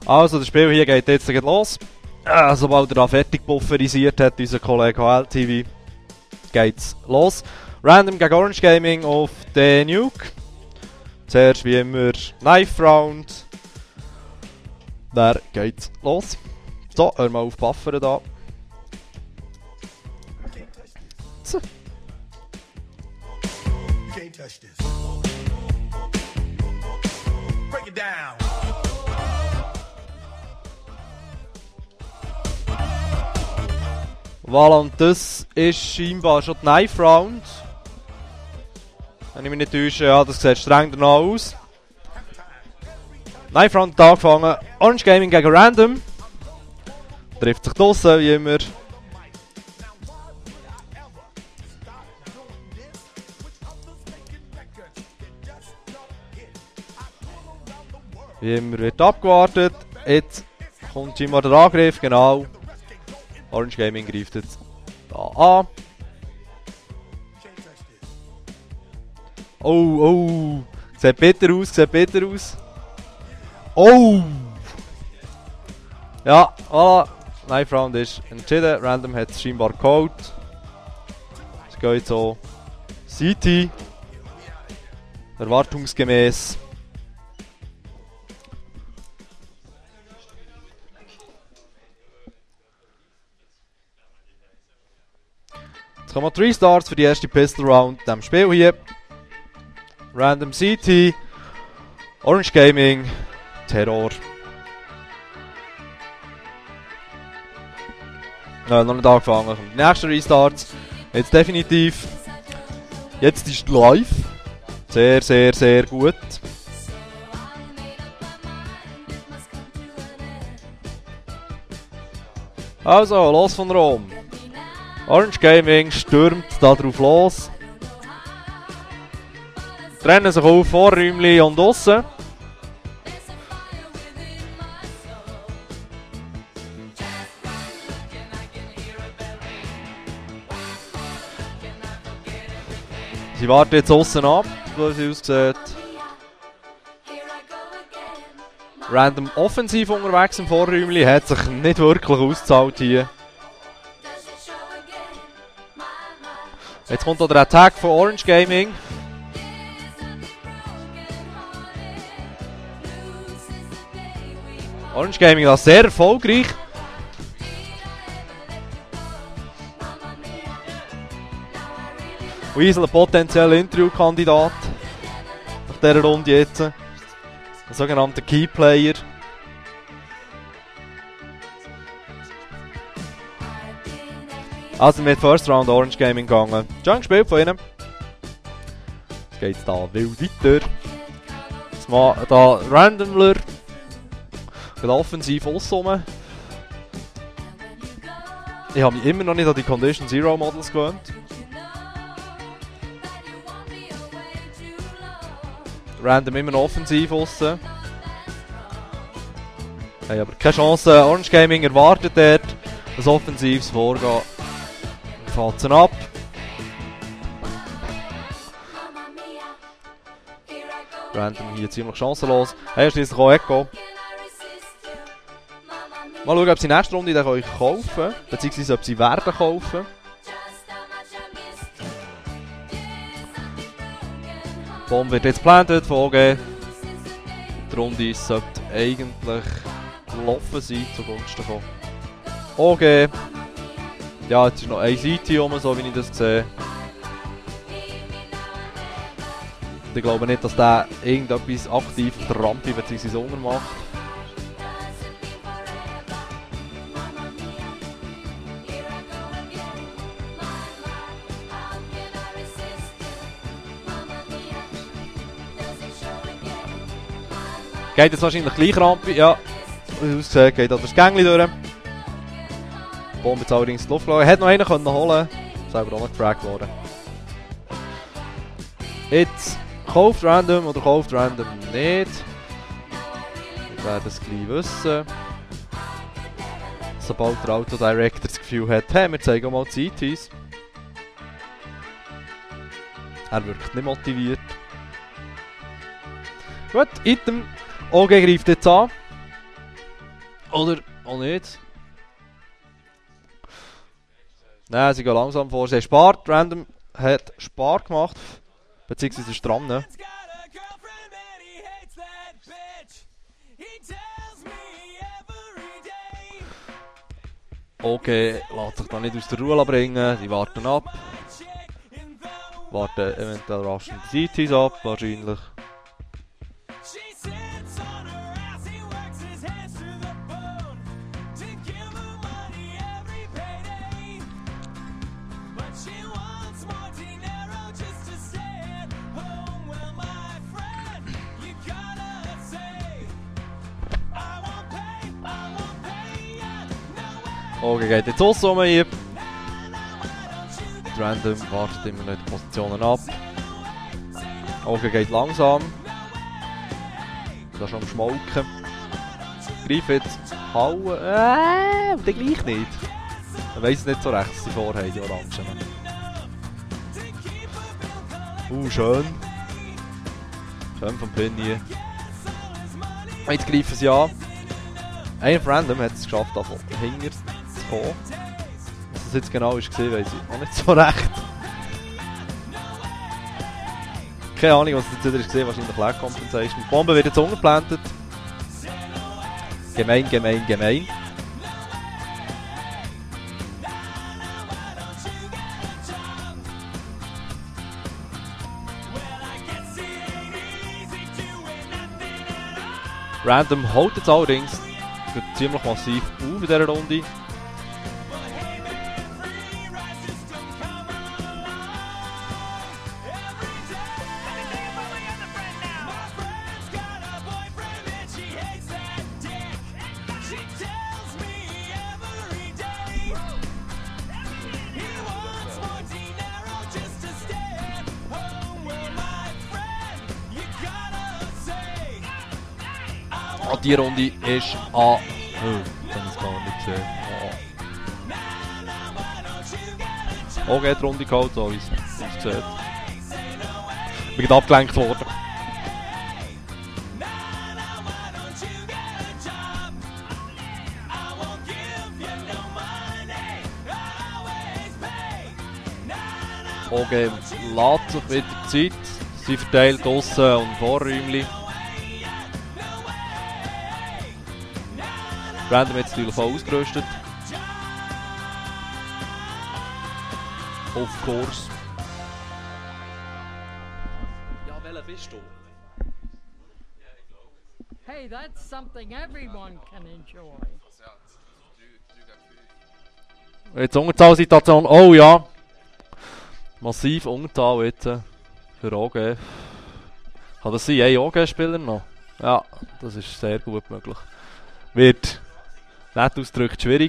Also, das Spiel hier geht jetzt los. Sobald er da fertig pulverisiert hat, unser Kollege HLTV, geht's los. Random gegen Orange Gaming auf den Nuke. Zuerst wie immer Knife Round. Dann geht's los. So, hör mal auf Buffern da. So. Voilà, und das ist scheinbar schon die Knife Round. Wenn ich mich nicht täusche, ja, das sieht streng danach aus. Knife Round hat angefangen. Orange Gaming gegen Random. Trifft sich draussen, wie immer. Wie immer wird abgewartet. Jetzt kommt scheinbar der Angriff, genau. Orange Gaming greift jetzt da an. Oh. Sieht bitter aus, Oh! Ja, voilà. Knife Round ist entschieden. Random hat es scheinbar geholt. Es geht so. CT. Erwartungsgemäß. Jetzt kommen 3 Stars für die erste Pistol Round in diesem Spiel hier. Random CT. Orange Gaming. Terror. Noch nicht angefangen. Die nächsten Restarts. Jetzt definitiv. Jetzt ist live. Sehr gut. Also, los von Rom. Orange Gaming stürmt da drauf los. Trennen sich auf Vorräumli und aussen. Sie warten jetzt aussen ab, wie sie aussieht. Random offensiv unterwegs im Vorräumli, hat sich nicht wirklich ausgezahlt hier. Jetzt kommt auch der Attack von Orange Gaming. Orange Gaming ist sehr erfolgreich. Weasel, ein potenzieller Interviewkandidat nach dieser Runde jetzt. Ein sogenannter Keyplayer. Also mit First Round Orange Gaming gegangen. Schon gespielt von ihnen. Jetzt geht es da wild weiter. Jetzt mal da Randomler. Geht offensiv aussen. Ich habe mich immer noch nicht an die Condition Zero Models gewöhnt. Random immer noch offensiv aussen. Hey, aber keine Chance. Orange Gaming erwartet dort ein offensives Vorgehen. Fällt sie ab. Random hier ziemlich chancenlos. Hey, schließlich auch Echo. Mal schauen, ob sie nächste Runde dann kaufen können. Beziehungsweise ob sie werden kaufen. Bomb wird jetzt geplant von OG. Die Runde sollte eigentlich gelaufen sein zugunsten von OG. Ja, jetzt ist noch ein CT rum, so wie ich das sehe. Und ich glaube nicht, dass der irgendetwas aktiv auf der Rampe bzw. unten macht. Geht jetzt wahrscheinlich gleich Rampe, ja. Wie aussieht, geht das Gängli durch. Bombe jetzt allerdings in die Luft gelassen. Hätte noch einen können holen. Selber auch noch gefragt worden. Jetzt kauft Random oder kauft Random nicht. Wir werden es gleich wissen. Sobald der Autodirector das Gefühl hat, hey, wir zeigen mal die CTs. Er wirkt nicht motiviert. Gut, Item. OG greift jetzt an. Oder auch nicht. Nein, sie gehen langsam vor. Sie spart. Random hat Spar gemacht. Beziehungsweise ist dran. Ne? Okay, lässt sich da nicht aus der Ruhe bringen. Die warten ab. Warten eventuell raschen die CTs ab, wahrscheinlich. Okay, geht jetzt auch so hier. Random wartet immer noch die Positionen ab. Okay, geht langsam. Da ist schon am Schmolken. Greif jetzt. Hauen. Und dann gleich nicht. Man weiss es nicht so recht, was sie vorhaben, die Orangen. Schön. Schön vom Penny. Jetzt greifen sie an. Einer von Random hat es geschafft, davon hinter zu kommen. Was das jetzt genau war, weiss ich auch nicht so recht. Keine Ahnung, was jetzt wieder war, wahrscheinlich Lag Compensation. Die Bombe wird jetzt umgeplantet. Gemein, gemein, gemein. Random holt jetzt allerdings ziemlich massiv auf in dieser Runde. Oh, die Runde ist an. Oh, ich kann es gar nicht sehen. Oh, geht die Runde geholt, so wie es aussieht. Ich bin abgelenkt worden. Okay, lädt sich wieder Zeit. Sie verteilt Aussen und Vorräumchen. Random jetzt natürlich voll ausgerüstet. Of course. Ja, welcher bist du? Hey, that's something everyone can enjoy. Jetzt Unterzahlsituation. Oh ja. Massiv Unterzahl jetzt für OG. Kann das sein? Ein OG-Spieler noch? Ja, das ist sehr gut möglich. Wird nett ausgedrückt schwierig.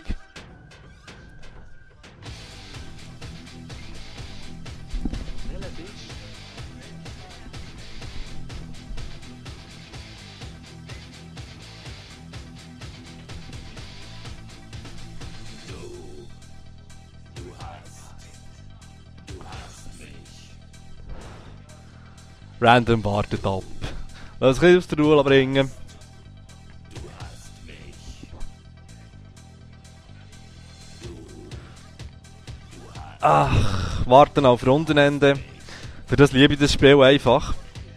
Random wartet ab. Lass uns aus der Ruhe bringen. Ach, warten auf Rundenende. Für das liebe ich das Spiel einfach.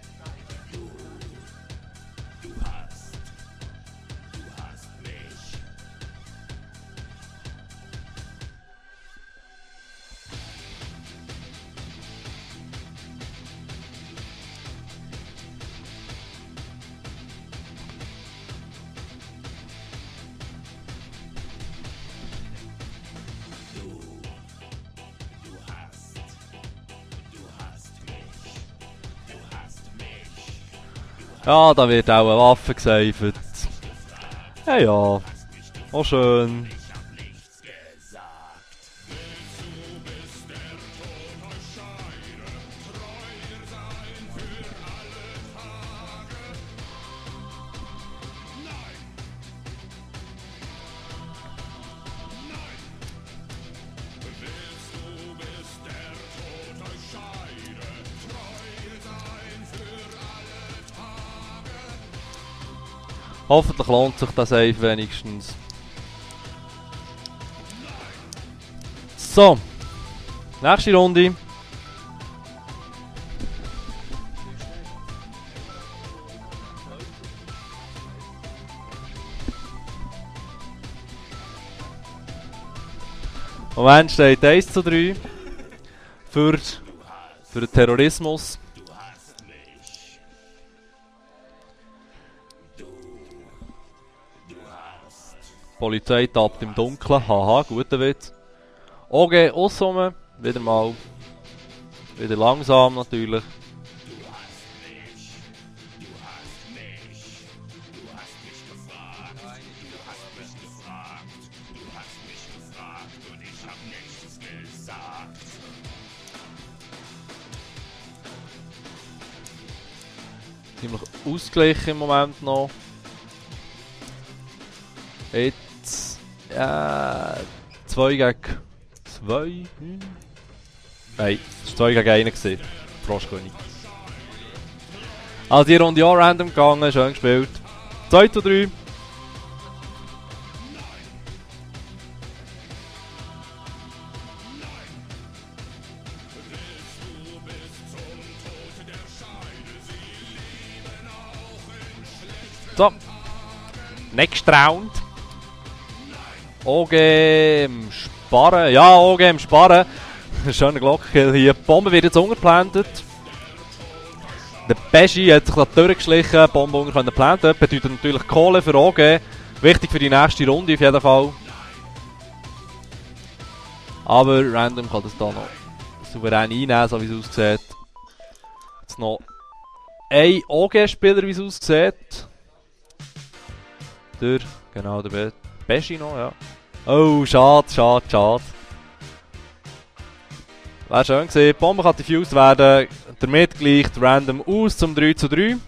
Ja, da wird auch eine Waffe gesaved. Ja, ja. Auch schön. Hoffentlich lohnt sich das Save wenigstens. So. Nächste Runde. Im Moment steht 1:3 für den Terrorismus. Die Polizei tappt im Dunkeln. Haha, guter Witz. OG aussummen. Wieder mal. Wieder langsam natürlich. Ziemlich ausgeglichen im Moment noch. Jetzt 2 gegen 2. Nein, es war 2 gegen 1 gewesen. Froschkönig. Also die Runde auch random gegangen, schön gespielt. 2:3. So. Next Round. OG im Sparen. Ja, OG im Sparen. Schöner Glockenkill hier. Die Bombe wird jetzt untergeplantet. Der Pesci hat sich da durchgeschlichen. Die Bombe unter können planten. Bedeutet natürlich Kohle für OG. Wichtig für die nächste Runde auf jeden Fall. Aber Random kann das da noch souverän einnehmen, so wie es aussieht. Jetzt noch ein OG-Spieler, wie es aussieht. Genau, der Pesci noch, ja. Oh, schade. Wäre schön gewesen. Die Bombe kann diffused werden. Damit gleicht Random aus zum 3:3.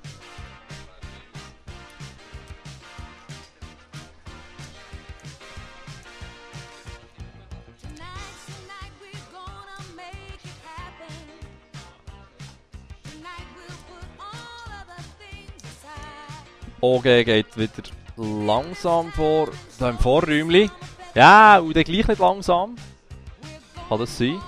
OG geht wieder langsam vor. Da im Vorräumli. Ja, und dann gleich nicht langsam. Kann das sein?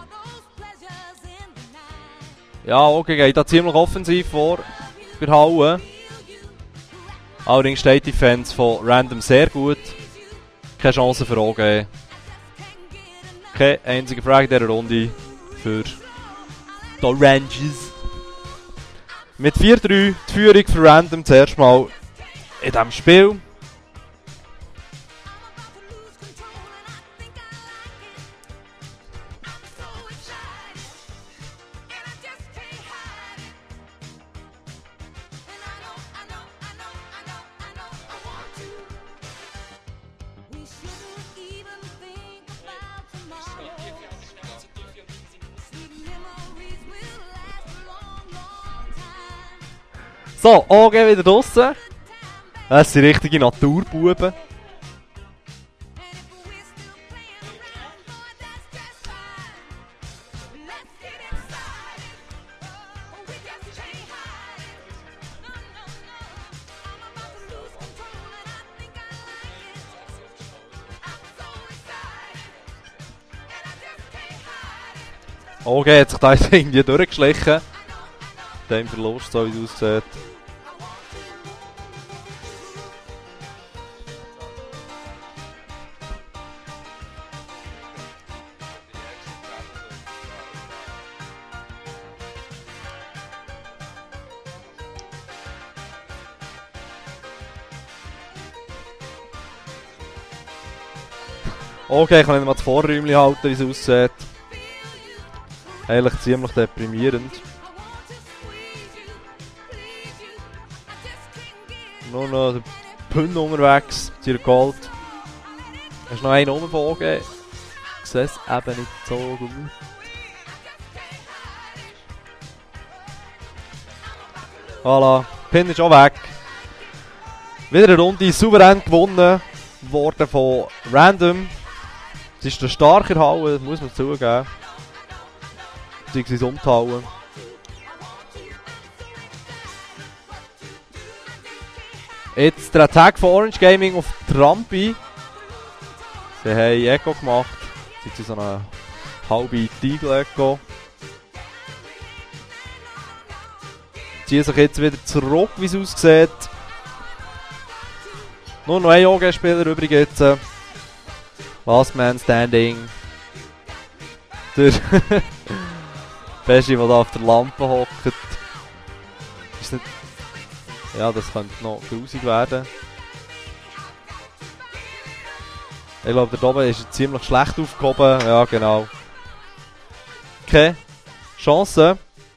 Ja, OG geht da ziemlich offensiv vor. Für Hauen. Allerdings steht die Defense von Random sehr gut. Keine Chance für OG. Keine einzige Frage in dieser Runde für die Oranges. Mit 4:3 die Führung für Random zuerst mal in diesem Spiel. So, OG wieder draussen. Das sind richtige Naturbuben. OG hat sich da jetzt irgendwie durchgeschlichen. Dem Verlust, so wie es aussieht. Okay, ich kann nicht mal das Vorräumchen halten, wie es aussieht. Eigentlich ziemlich deprimierend. Nur noch der Pünn unterwegs, Tier Gold. Es ist noch einer rumgebogen. Ich sehe es eben nicht so gut. Voilà, Pin ist auch weg. Wieder eine Runde souverän gewonnen worden von Random. Es ist der starke Hauen, muss man zugeben. Beziehungsweise umhauen. Jetzt der Attack von Orange Gaming auf Trampi. Sie haben Echo gemacht. Sie sind so eine halbe Tiegel-Echo. Ziehen sich jetzt wieder zurück, wie es aussieht. Nur noch ein OG-Spieler übrig jetzt. Last Man Standing. Der Beschi, der da auf der Lampe hockt. Ist nicht... Ja, das könnte noch grusig werden. Ich glaube, der oben ist ziemlich schlecht aufgehoben. Ja, genau. Okay. Chance.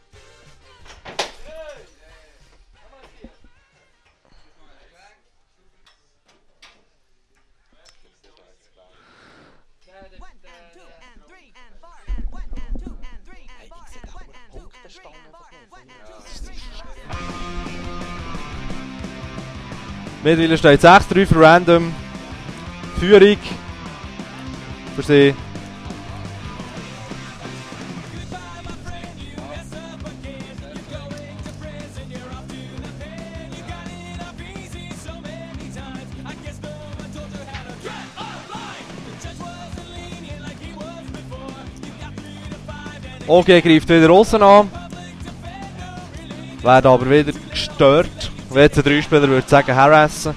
Mittlerweile steht 6-3 für Random. Führung für sie. OG greift wieder außen an. Werden aber wieder gestört. WC3-Spieler würde sagen, harassen.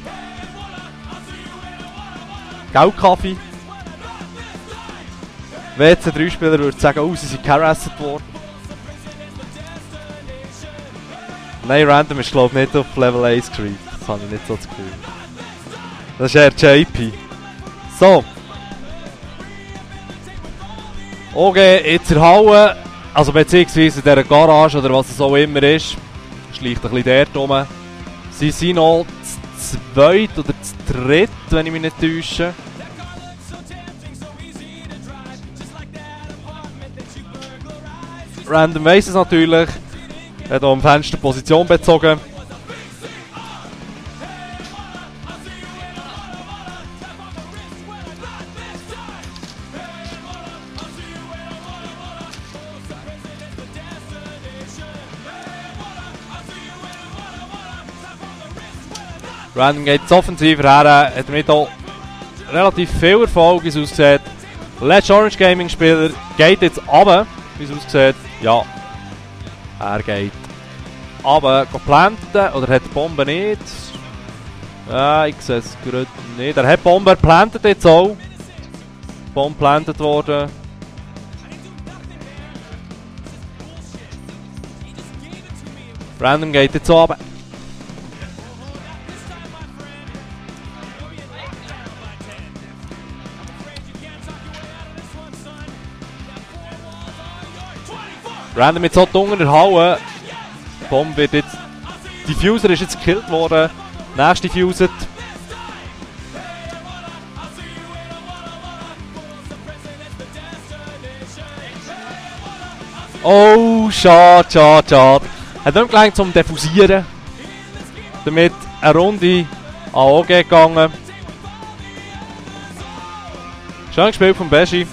Kaffee. WC3-Spieler würde sagen, oh, sie sind harassed worden. Nein, Random ist glaube ich nicht auf Level 1 gescreept. Das habe ich nicht so das Gefühl. Das ist eher JP. So. OG jetzt in der Halle, also beziehungsweise in dieser Garage oder was es auch immer ist. Schleicht ein bisschen dort rum. Sie sind noch zu zweit oder zu dritt, wenn ich mich nicht täusche. Random weiss es natürlich. Er hat hier am Fenster Position bezogen. Random geht offensiver her, hat damit auch relativ viel Erfolg, wie es aussieht. Letzter Orange Gaming Spieler geht jetzt runter, wie es aussieht. Ja, er geht runter, planten, oder hat die Bombe nicht? Ja, ich sehe es gerade nicht. Er hat die Bombe, er plantet jetzt auch. Bombe plantet worden. Random geht jetzt runter. Random jetzt auch unter der Halle. Die Bombe wird jetzt... Diffuser ist jetzt gekillt worden. Nächste diffuset. Oh, schade, schade, schade. Hat nicht gelangt zum Diffusieren. Damit eine Runde an OG gegangen. Schön gespielt von Beschi.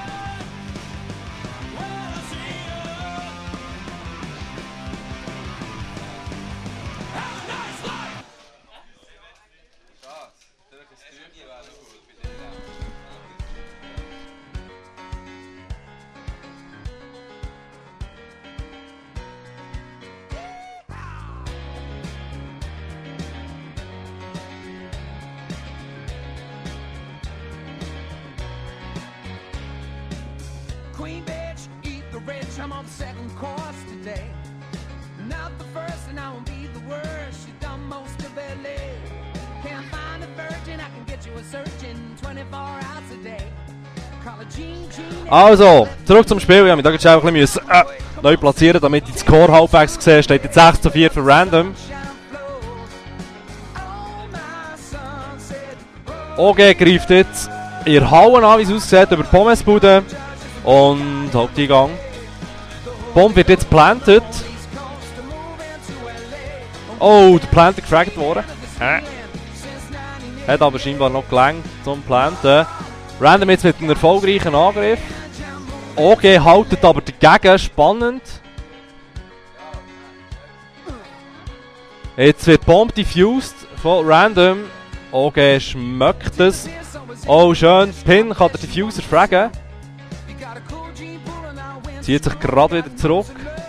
Queen bitch, eat the rich, I'm on the second course today. Not the first and I won't be the worst, you done most of LA. Can't find a virgin, I can get you a surgeon 24 hours a day. Also, zurück zum Spiel. Ich musste mich da ein bisschen neu platzieren, damit ich den Score halbwegs sehe. Steht jetzt 6-4 für Random. OG greift jetzt in der Halle an, wie es aussieht, über die Pommesbude. Und Haupteingang. Bomb wird jetzt plantet. Oh, der Plant ist gefragt worden. Hat aber scheinbar noch gelangt zum Planten. Random jetzt mit einem erfolgreichen Angriff. OG haltet aber dagegen. Spannend. Jetzt wird die Bombe diffused von Random. Okay, schmeckt es. Oh, schön. Pin kann der Diffuser fragen. Zieht sich gerade wieder zurück.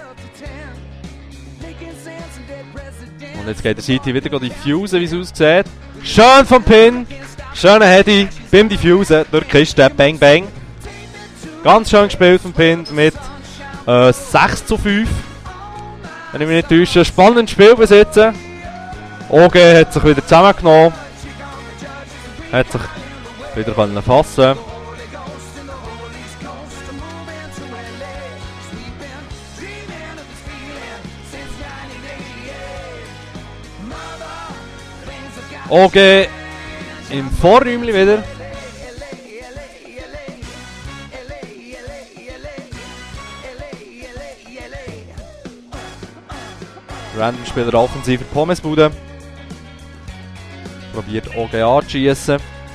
Und jetzt geht der City wieder diffusen, wie es aussieht. Schön vom Pin. Schöner Heady beim Diffusen durch die Kiste. Bang, bang. Ganz schön gespielt vom Pin mit 6:5. Wenn ich mich nicht täusche. Spannendes Spiel besitzen. OG hat sich wieder zusammengenommen. Hat sich wieder fassen. OG im Vorräumchen wieder. Random Spieler offensiver Pommesbude. Probiert OG anzuschiessen.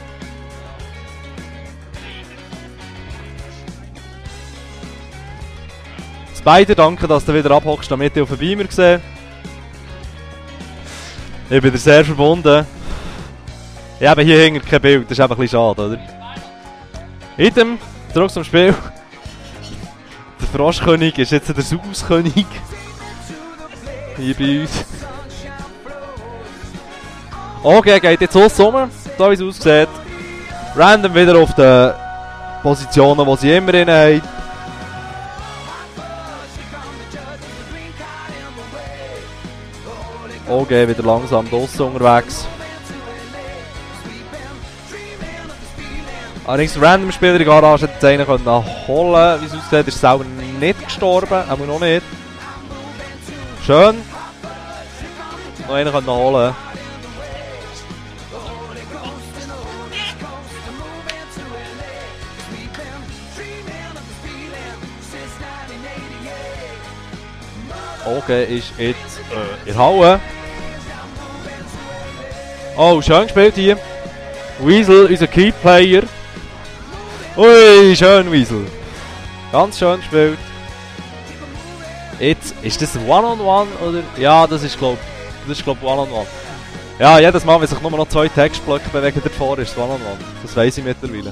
Spider, danke, dass du wieder abhockst, damit ich auf den Beamer sehe. Ich bin dir sehr verbunden. Ich habe hier hinten kein Bild, das ist einfach ein bisschen schade, oder? Item, zurück zum Spiel. Der Froschkönig ist jetzt der Sauskönig. Hier bei uns. Okay, geht jetzt aus rum, so wie es aussieht. Random wieder auf den Positionen, die sie immer drin haben. Okay, wieder langsam draussen unterwegs. Allerdings der Random-Spieler in der Garage hätte einen holen, wie es aussieht, ist selber nicht gestorben, aber noch nicht. Schön. Noch einen holen. Okay, ist jetzt in der Halle. Oh, schön gespielt hier. Weasel, unser Key-Player. Ui, schön Weasel. Ganz schön gespielt. Jetzt, ist das ein One-on-One oder? Ja, das ist glaub One-on-One. Ja, jedes Mal, wenn sich nur noch 2 Textblöcke bewegen davor, ist es One-on-One. Das weiss ich mittlerweile.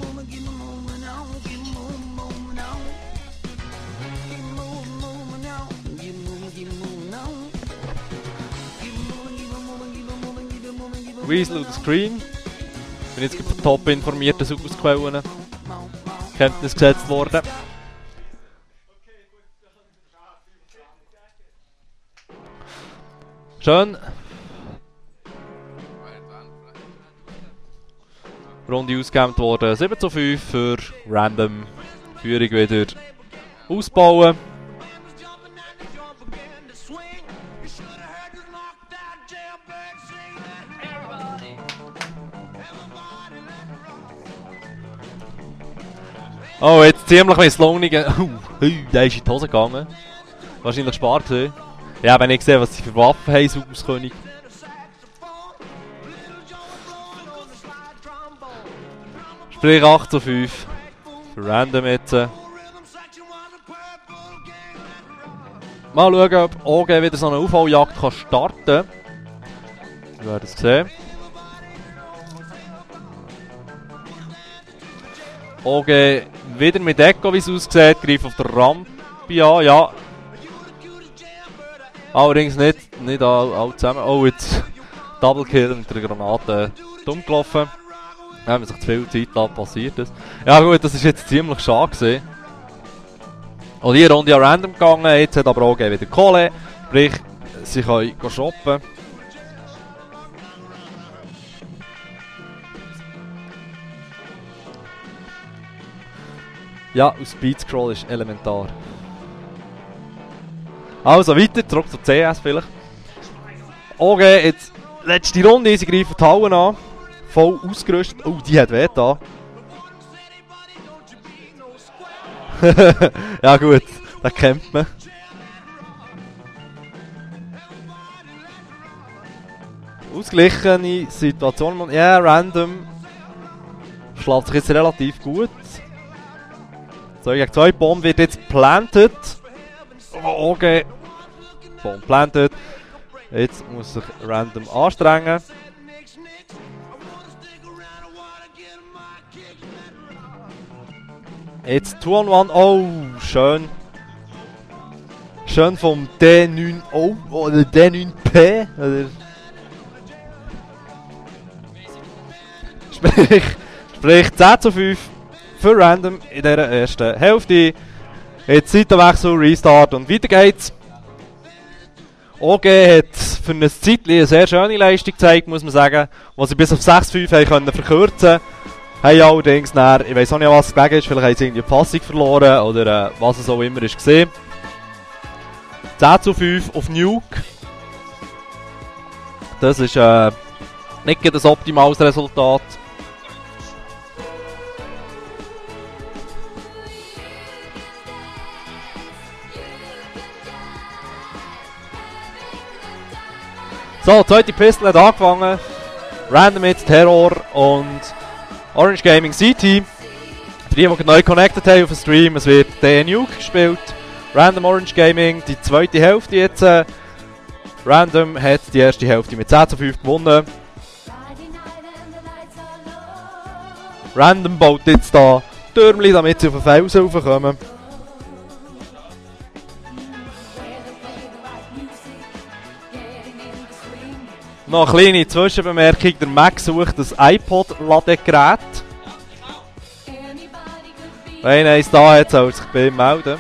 Weasel auf der Screen. Ich bin jetzt von top informierten Ausquellen Kenntnis gesetzt worden. Schön. Runde ausgegeben worden. 7:5 für Random. Führung wieder ausbauen. Oh, jetzt ziemlich misslungen. Der ist in die Hose gegangen. Wahrscheinlich spart gewesen. Ja, wenn ich gesehen, was sie für Waffen haben, Sauskönig. Sprich 8:5. Für Random jetzt. Mal schauen, ob OG wieder so eine Aufholjagd kann starten kann. Wir werden es sehen. OG wieder mit Echo, wie es aussieht, greift auf der Rampe an, ja. Allerdings nicht all zusammen. Oh, jetzt Double Kill mit der Granate dumm gelaufen. Ja, wenn man sich zu viel Zeit lässt, passiert das. Ja gut, das ist jetzt ziemlich schade gewesen. Und die Runde ja random gegangen, jetzt hat aber OG wieder Kohle. Sprich, sie können shoppen. Ja, Speed Scroll ist elementar. Also weiter, zurück zu CS vielleicht. Okay, jetzt letzte Runde, sie greifen die Hauen an. Voll ausgerüstet. Oh, die hat weh da. Ja gut, da kämpft man. Ausgeglichene Situation. Ja, Random schlägt sich jetzt relativ gut. 2 gegen 2, Bomb wird jetzt planted. Okay. Bomb planted. Jetzt muss sich Random anstrengen. Jetzt 2-on-1. Oh, schön. Schön vom D9O oder D9P. Oder sprich 10:5 für Random in dieser ersten Hälfte. Jetzt Seitenwechsel, Restart und weiter geht's. OG hat für eine Zeit eine sehr schöne Leistung gezeigt, muss man sagen, wo sie bis auf 6:5 können verkürzen. Haben allerdings dann, ich weiss auch nicht, was es gelegen ist, vielleicht haben sie irgendwie die Fassung verloren oder was es auch immer ist gesehen. 10:5 auf Nuke. Das ist nicht das optimales Resultat. So, die zweite Pistole hat angefangen. Random Hits, Terror und Orange Gaming CT. Für die, die neu connected haben auf den Stream, es wird der Nuke gespielt. Random Orange Gaming, die zweite Hälfte jetzt. Random hat die erste Hälfte mit 10:5 gewonnen. Random baut jetzt da Türmchen, damit sie auf den Felsen raufkommen. Noch eine kleine Zwischenbemerkung, der Max sucht das iPod-Ladegerät. Wenn eins da hat, soll sich bei ihm melden.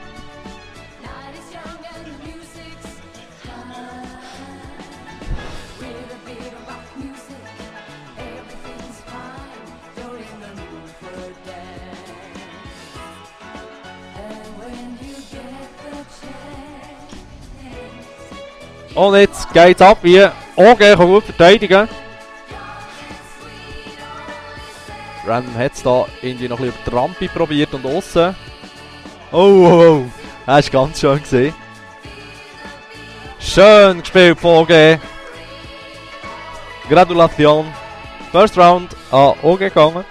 Und jetzt geht's ab wie OG kann gut verteidigen. Random hat es da irgendwie noch ein bisschen über die Rampe probiert und aussen. Oh, das ist ganz schön gesehen. Schön gespielt von OG. Gratulation. First Round an OG gegangen.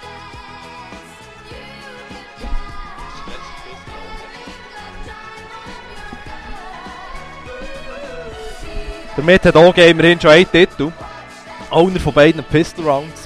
Damit hat OG immerhin schon einen Titel. Owner von beiden Pistol Rounds.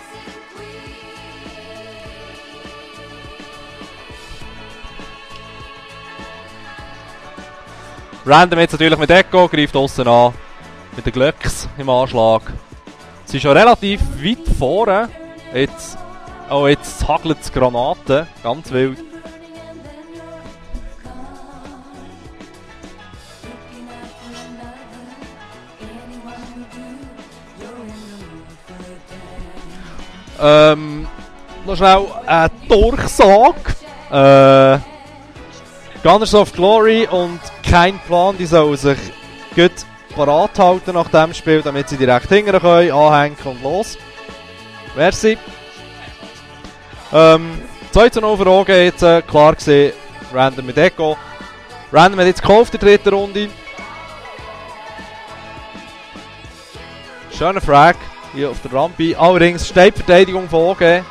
Random jetzt natürlich mit Echo, greift aussen an. Mit den Glöcks im Anschlag. Sie ist schon relativ weit vorne. Jetzt hagelt es Granaten. Ganz wild. Noch schnell ein Durchsage. Gunners of Glory und kein Plan, die sollen sich gut parat halten nach dem Spiel, damit sie direkt hingern können, anhängen und los. Merci. 2:0 für OG jetzt klar gesehen. Random mit Echo. Random hat jetzt gekauft in der dritten Runde. Schöner Frag hier auf der Rampe. Allerdings steht die Verteidigung von OG.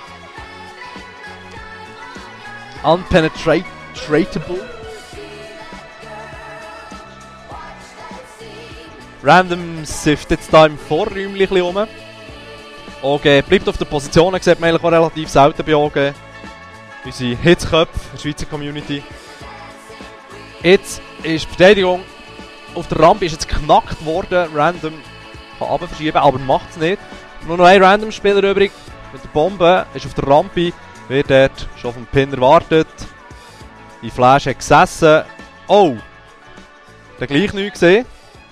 Unpenetratable. Random sift jetzt da im Vorräumchen rum. OG bleibt auf der Position, das sieht man eigentlich auch relativ selten bei OG. Unsere Hitzköpfe in der Schweizer Community. Jetzt ist die Verteidigung auf der Rampe ist jetzt geknackt worden. Random kann runterverschieben, aber macht es nicht. Nur noch ein Random-Spieler übrig mit der Bombe, ist auf der Rampe, wird dort schon vom Pin erwartet. Die Flash hat gesessen. Oh! Der gleich nichts gesehen.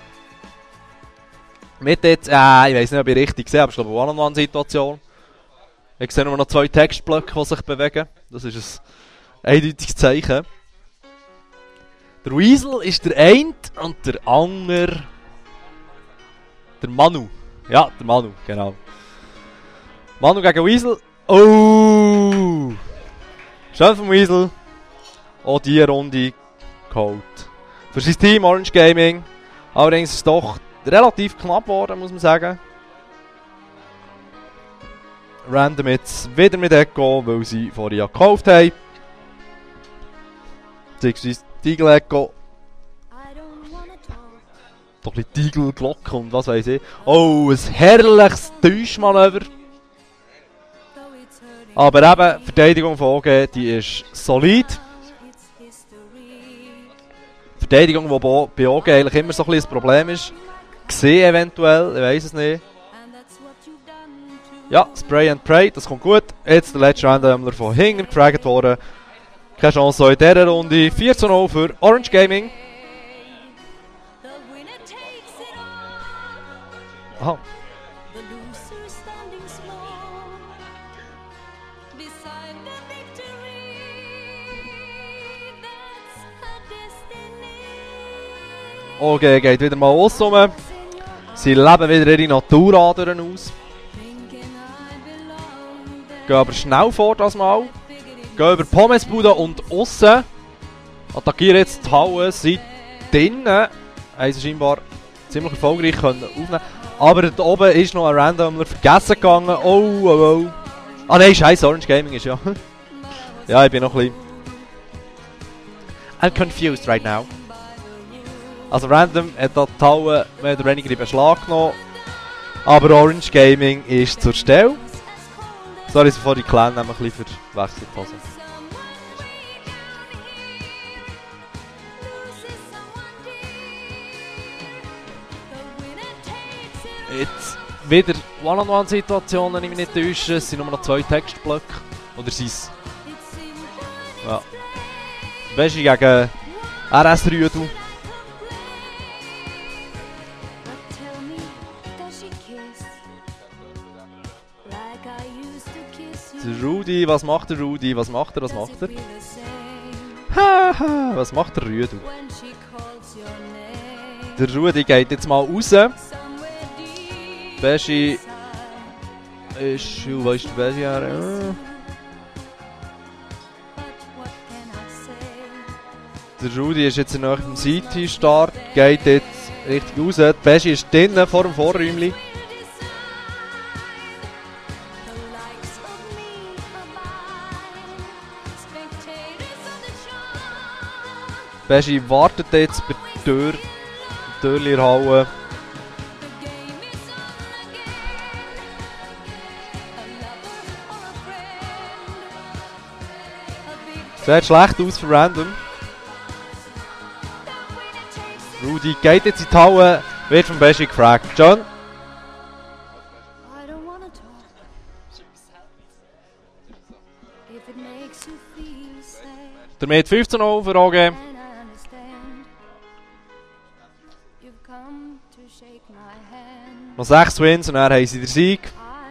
Mit jetzt, ich weiß nicht, ob ich richtig sehe, aber ich glaube eine One-on-One-Situation. Ich sehe nur noch 2 Textblöcke, die sich bewegen. Das ist ein eindeutiges Zeichen. Der Weasel ist der eine und der andere der Manu. Ja, der Manu, genau. Manu gegen Weasel. Oh! Schön vom Weasel. Auch diese Runde geholt. Für sein Team Orange Gaming. Allerdings ist es doch relativ knapp geworden, muss man sagen. Random jetzt wieder mit Echo, weil sie vorher ja gekauft haben. Beziehungsweise Eagle Echo. ein bisschen Tiegel, Glocke und was weiß ich. Oh, ein herrliches Täuschmanöver. Aber eben, die Verteidigung von OG, die ist solid. Die Verteidigung, die bei OG eigentlich immer so ein bisschen ein Problem ist. Gesehen eventuell, ich weiß es nicht. Ja, Spray and Pray, das kommt gut. Jetzt der letzte Randomer von hinten gefragt worden. Keine Chance auch in dieser Runde. 4:0 für Orange Gaming. Aha. OG geht wieder mal aus rum. Sie leben wieder ihre Naturadern aus. Gehen aber schnell vor das Mal. Gehen über Pommesbude und aussen. Attackieren jetzt die Halle, sind drinnen. Haben sie scheinbar ziemlich erfolgreich können aufnehmen. Aber da oben ist noch ein Randomer vergessen gegangen. Oh, oh, oh. Ah nein, scheiße, Orange Gaming ist ja. Ja, ich bin noch ein bisschen... I'm confused right now. Also Random hat da die Halle mehr oder weniger in Beschlag genommen. Aber Orange Gaming ist zur Stelle. Sorry, so vor die Clan haben wir ein bisschen verwechselt. Also. Jetzt wieder One-on-One-Situationen, wenn ich mich nicht täusche. Es sind nur noch 2 Textblöcke. Oder sind es? Ja. Beschi gegen RS Rüdu. Der Rudi, was macht der Rudi? Was macht er? Was macht er? Haha, was macht der Rüdu? Der Rudi geht jetzt mal raus. Beschi ist... Wo ist der Beschi her? Der Rudi ist jetzt nach dem CT-Start, geht jetzt richtig raus. Der Beschi ist drinnen vor dem Vorräumchen. Beschi wartet jetzt bei der Türli in der Halle. Sieht schlecht aus für Random. Rudi geht jetzt in die Halle, wird vom Beschi gefragt. John? Damit 15:0 für AG. Noch 6 Wins und dann haben sie den Sieg.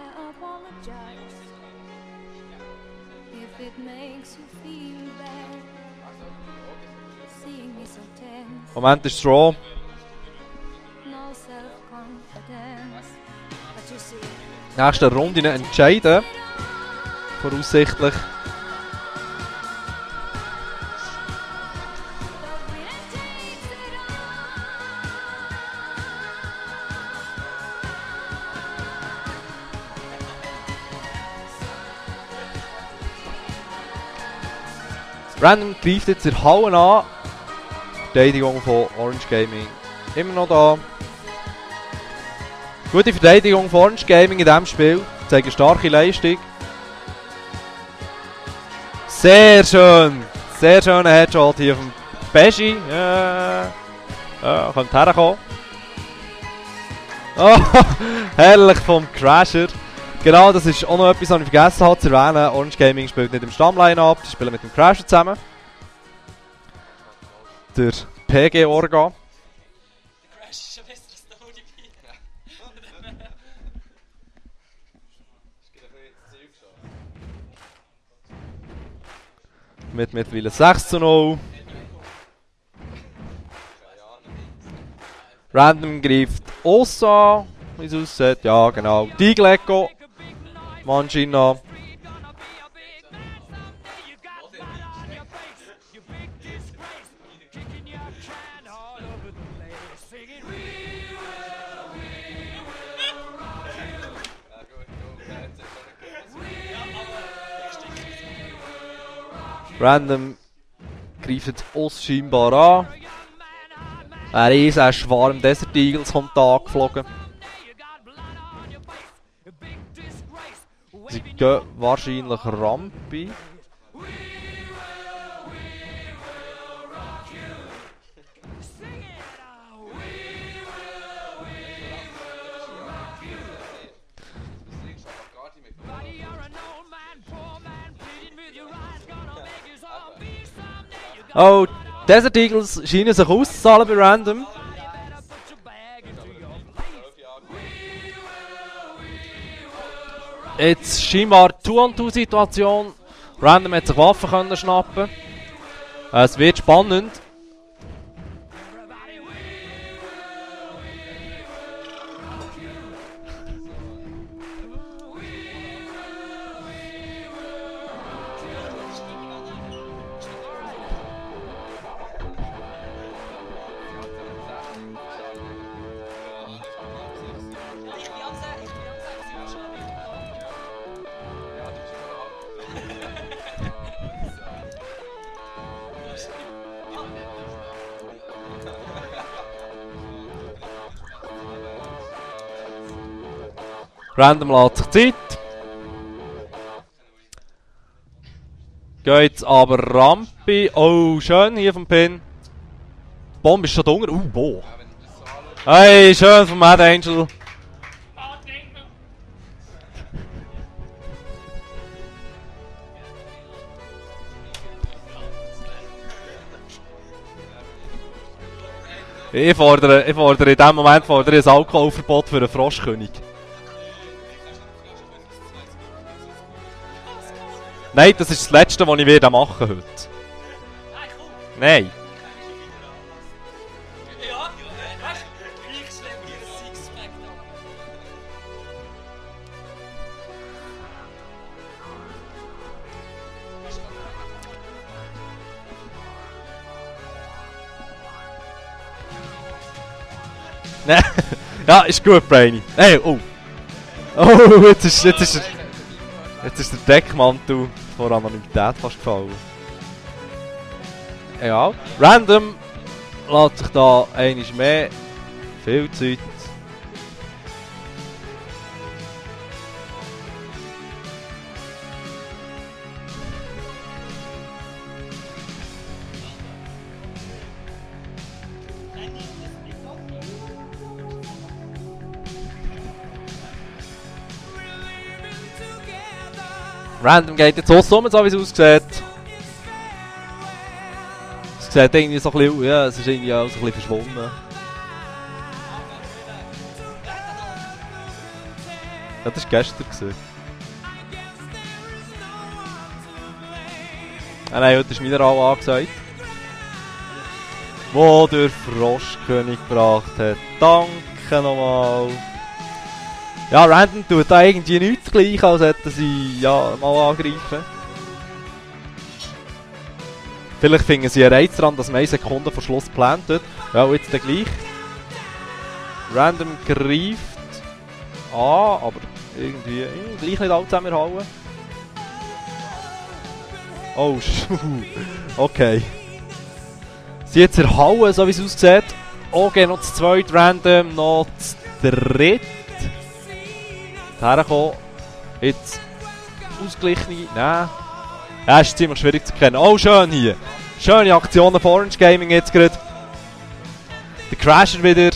Moment ist Draw. Nächste Runde entscheiden. Voraussichtlich. Random greift jetzt der Hauen an. Verteidigung von Orange Gaming immer noch da. Gute Verteidigung von Orange Gaming in diesem Spiel. Zeigt eine starke Leistung. Sehr schön. Sehr schöner Headshot hier vom Beschi. Ja, könnte herkommen. Oh, herrlich vom Crasher. Genau, das ist auch noch etwas, was ich vergessen habe zu erwähnen. Orange Gaming spielt nicht im Stammline-Up, die spielen mit dem Crasher zusammen. Der PG Orga. Der Crash ist schon besser als der Hoodie. Mit mittlerweile 6:0. Random greift Ossa, wie es aussieht. Ja, genau. Digleko. Manchina. Random greift Oss scheinbar an. Ein riesen Schwarm Desert Eagles kommt da angeflogen. Sie gehen wahrscheinlich Rampe. Oh, Desert Eagles scheinen sich auszuzahlen bei Random. Jetzt scheinbar 2-on-2-Situation. Random hat sich Waffen können schnappen. Es wird spannend. Random lässt sich Zeit. Geht aber Rampe. Oh, schön hier vom Pin. Die Bombe ist schon dunkel. Boah. Hey, schön vom Mad Angel. Ich fordere in dem Moment ein Alkoholverbot für einen Froschkönig. Nein, das ist das Letzte, was ich wieder machen heute. Nein. Ja, weißt du, gleich schlimm wie ein Sixpack da. Nein. Ja, ist gut, Brainy. Hey, oh. Oh, jetzt ist der Deckmantel vor Anonymität fast gefallen. Ja, Random lässt sich da einmal mehr. Viel Zeit. Random geht jetzt so um, so wie es aussieht. Es sieht irgendwie so ein bisschen, ja, es ist irgendwie auch so ein bisschen verschwommen. Ja, das war gestern. Ah nein, heute ist Mineral angesagt. Wo der Froschkönig gebracht hat. Danke nochmal. Ja, Random tut da irgendwie nichts gleich, als hätten sie ja mal angreifen. Vielleicht finden sie einen Reiz daran, dass man 1 Sekunde vor Schluss geplant wird. Ja, jetzt dann gleich. Random greift an, aber irgendwie gleich nicht alle zusammenhauen. Oh, okay. Sie jetzt erhauen, so wie es aussieht. Okay, noch das zweite Random, noch das dritte. Herkommen. Jetzt ausgeglichene. Nein. Ja, ist ziemlich schwierig zu kennen. Oh, schön hier. Schöne Aktionen von Orange Gaming jetzt gerade. Der Crasher wieder.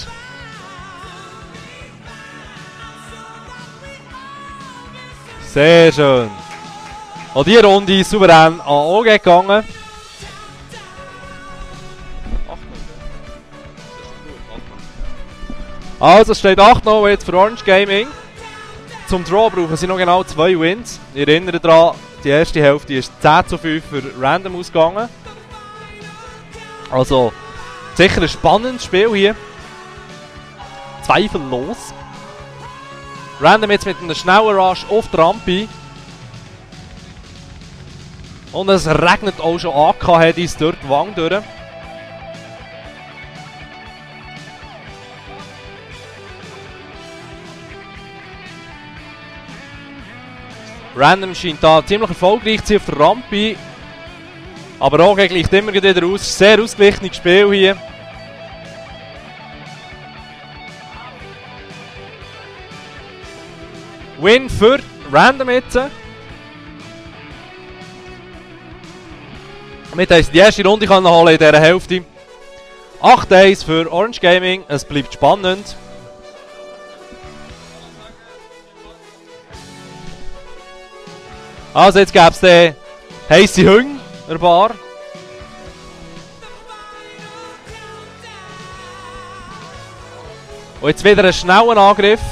Sehr schön. Auch die Runde ist souverän an OG gegangen. Also es steht 8-0 jetzt für Orange Gaming. Zum Draw brauchen sie noch genau 2 Wins. Ich erinnere daran, die erste Hälfte ist 10:5 für Random ausgegangen. Also sicher ein spannendes Spiel hier. Zweifellos. Random jetzt mit einem schnellen Rush auf die Rampe. Und es regnet auch schon AK-Headies durch die Wang durch. Random scheint da ziemlich erfolgreich zu sein auf der Rampe. Aber auch gleicht immer wieder aus. Sehr ausgeglichenes Spiel hier. Win für Random jetzt. Damit haben sie die erste Runde holen in dieser Hälfte. 8-1 für Orange Gaming. Es bleibt spannend. Also jetzt gäbe es den heisse Hüng in der Bar. Und jetzt wieder einen schnellen Angriff.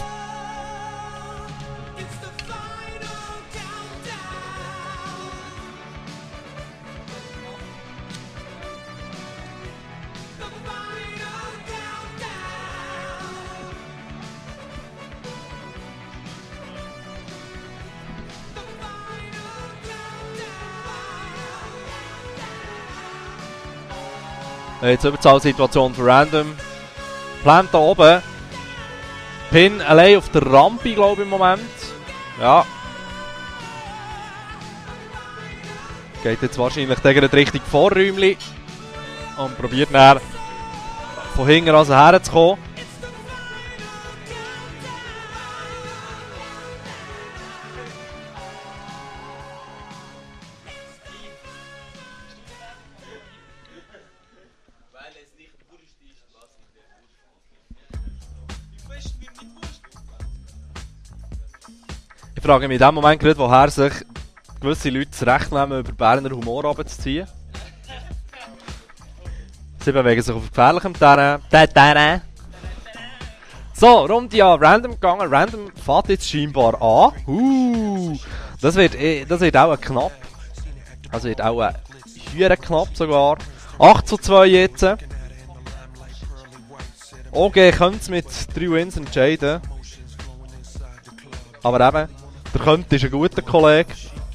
Jetzt Überzahlsituation für Random. Plant da oben. Pin allein auf der Rampe, glaube ich, im Moment. Ja. Geht jetzt wahrscheinlich gegen die Richtung Vorräumli. Und probiert dann von hinten also herzukommen. Ich frage mich in dem Moment gerade, woher sich gewisse Leute das Recht nehmen, über Berner Humor runterzuziehen. Sie bewegen sich auf gefährlichem Terrain. So, Runde an Random gegangen. Random fährt jetzt scheinbar an. Das wird auch ein knapp. Das wird auch ein knapp sogar. 8:2 jetzt. OG könnte es mit 3 Wins entscheiden. Aber eben, der Könnte ist ein guter Kollege.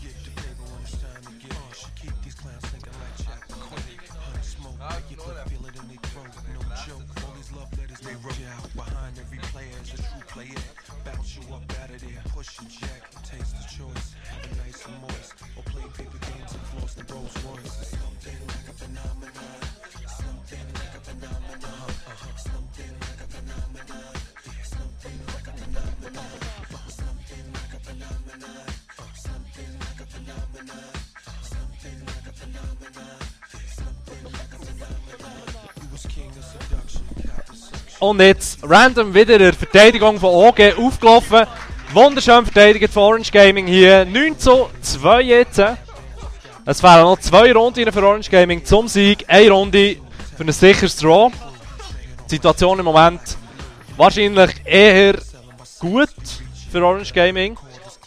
Und jetzt Random wieder in der Verteidigung von OG aufgelaufen. Wunderschön verteidigt von Orange Gaming hier. 9:2 jetzt. Es fehlen noch 2 Runden für Orange Gaming zum Sieg. 1 Runde für ein sicheres Draw. Die Situation im Moment wahrscheinlich eher gut für Orange Gaming.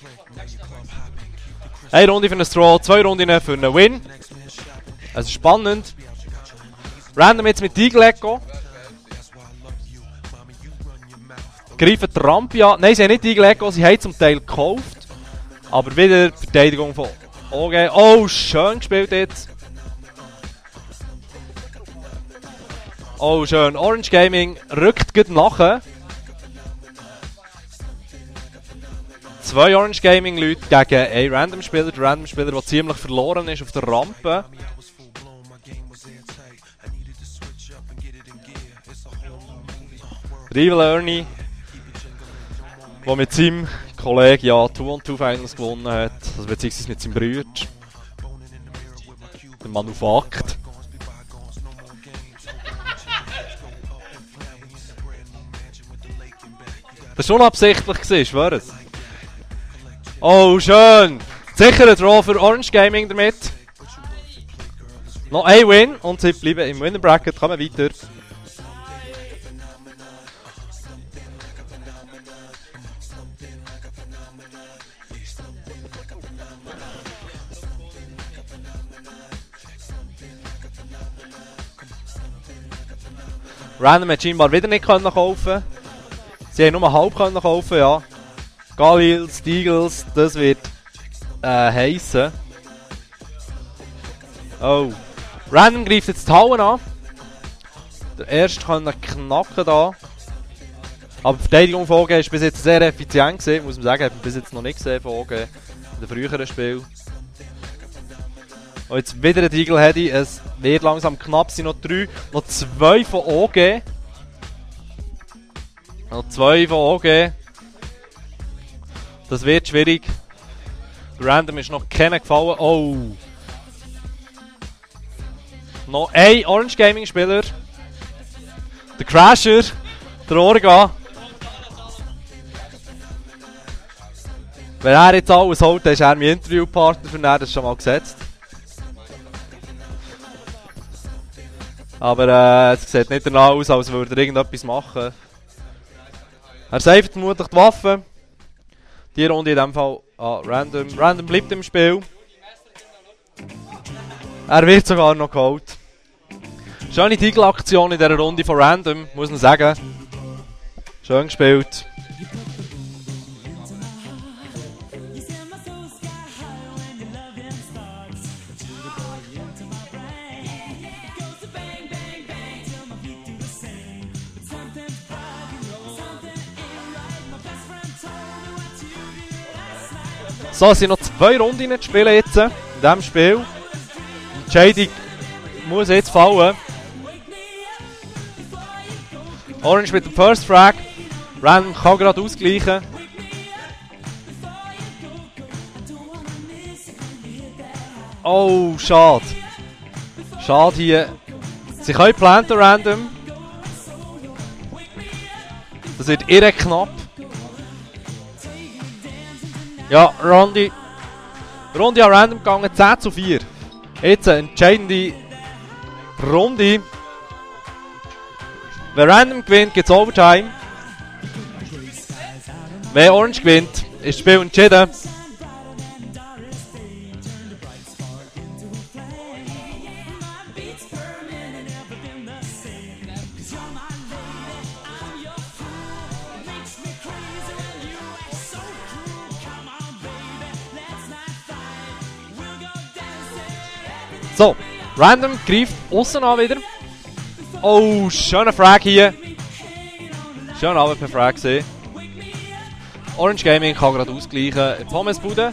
1 Runde für ein Draw, 2 Runden für einen Win. Es ist spannend. Random jetzt mit Eagle Echo. Greifen die Rampe an. Nein, sie haben nicht Eagle Echo, sie haben zum Teil gekauft. Aber wieder die Verteidigung von OG. Oh, schön gespielt jetzt. Oh, schön. Orange Gaming rückt gut nachher. 2 Orange Gaming Leute gegen einen Random Spieler. Der Random Spieler, der ziemlich verloren ist auf der Rampe. Rival Ernie, der mit seinem Kollegen ja 2-2 Finals gewonnen hat, also beziehungsweise mit seinem Bruder, der Manufakt. Das war unabsichtlich, ich schwöre es. Oh, schön! Sicher ein Draw für Orange Gaming damit. Noch ein Win und sie bleiben im Winner Bracket, kommen weiter. Random hat scheinbar wieder nicht kaufen. Sie haben nur halb kaufen, ja. Galils, Eagles, das wird heissen. Oh. Random greift jetzt die Hauen an. Der erste kann knacken da. Aber die Verteidigung von OG ist bis jetzt sehr effizient gewesen, muss man sagen. Habe ich bis jetzt noch nicht gesehen von OG in den früheren Spielen. Und jetzt wieder ein Eagle Heady. Es wird langsam knapp, sind noch 3. Noch 2 von OG. Noch 2 von OG. Das wird schwierig. Random ist noch keiner gefallen. Oh. Noch ein Orange Gaming Spieler. Der Crasher. Der Orga. Wenn er jetzt alles holt, dann ist er mein Interviewpartner für ihn, das ist schon mal gesetzt. Aber es sieht nicht danach aus, als würde er irgendetwas machen. Er saved vermutlich die Waffe. Die Runde in dem Fall Random. Random bleibt im Spiel. Er wird sogar noch geholt. Schöne Titel-Aktion in dieser Runde von Random, muss man sagen. Schön gespielt. So, es sind noch 2 Runden zu spielen jetzt in diesem Spiel. Die Entscheidung muss jetzt fallen. Orange mit dem First Frag. Random kann gerade ausgleichen. Oh, schade. Schade hier. Sie können planten, Random. Das wird irre knapp. Ja, Runde an Random gegangen, 10:4. Jetzt eine entscheidende Runde. Wenn Random gewinnt, gibt es Overtime. Wenn Orange gewinnt, ist das Spiel entschieden. So, Random greift außen an wieder. Oh, schöner Frag hier. Schön AWP Frag gesehen. Orange Gaming kann gerade ausgleichen. Pommes Bude.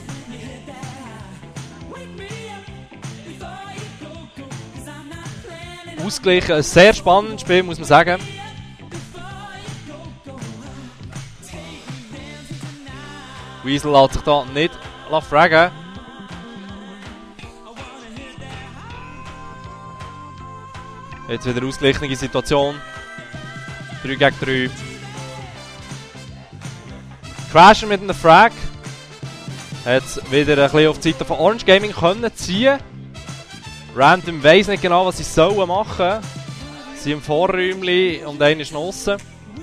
Ausgleichen, ein sehr spannendes Spiel, muss man sagen. Weasel lässt sich da nicht fragen. Jetzt wieder ausgeglichene Situation. 3 gegen 3. Crasher mit einem Frag. Hat wieder ein bisschen auf die Seite von Orange Gaming können ziehen. Random weiss nicht genau, was sie sollen machen. Sie im Vorräumchen und einer ist aussen.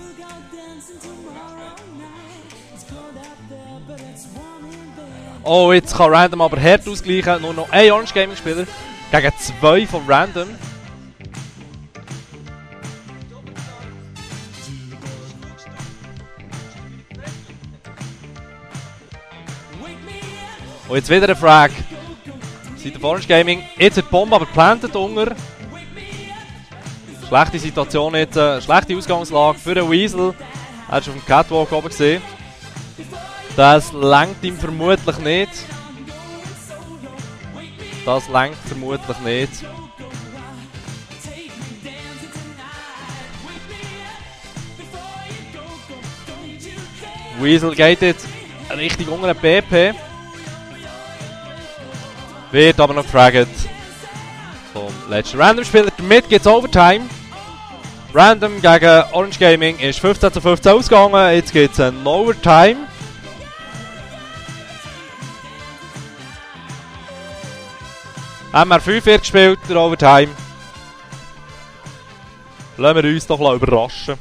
Oh, jetzt kann Random aber hart ausgleichen. Nur noch ein Orange Gaming Spieler gegen 2 von Random. Und jetzt wieder eine Frag. Seite von Orange Gaming. Jetzt wird die Bombe aber geplantet unter. Schlechte Situation jetzt. Schlechte Ausgangslage für den Weasel. Er hat schon auf dem Catwalk oben gesehen. Das lenkt ihm vermutlich nicht. Das lenkt vermutlich nicht. Weasel geht jetzt Richtung unter den BP. Wird aber noch gefragt vom letzten Random-Spieler. Damit gibt es Overtime. Random gegen Orange Gaming ist 15:15 ausgegangen. Jetzt gibt es ein Overtime. Haben wir 5 gespielt, der Overtime. Lassen wir uns doch überraschen.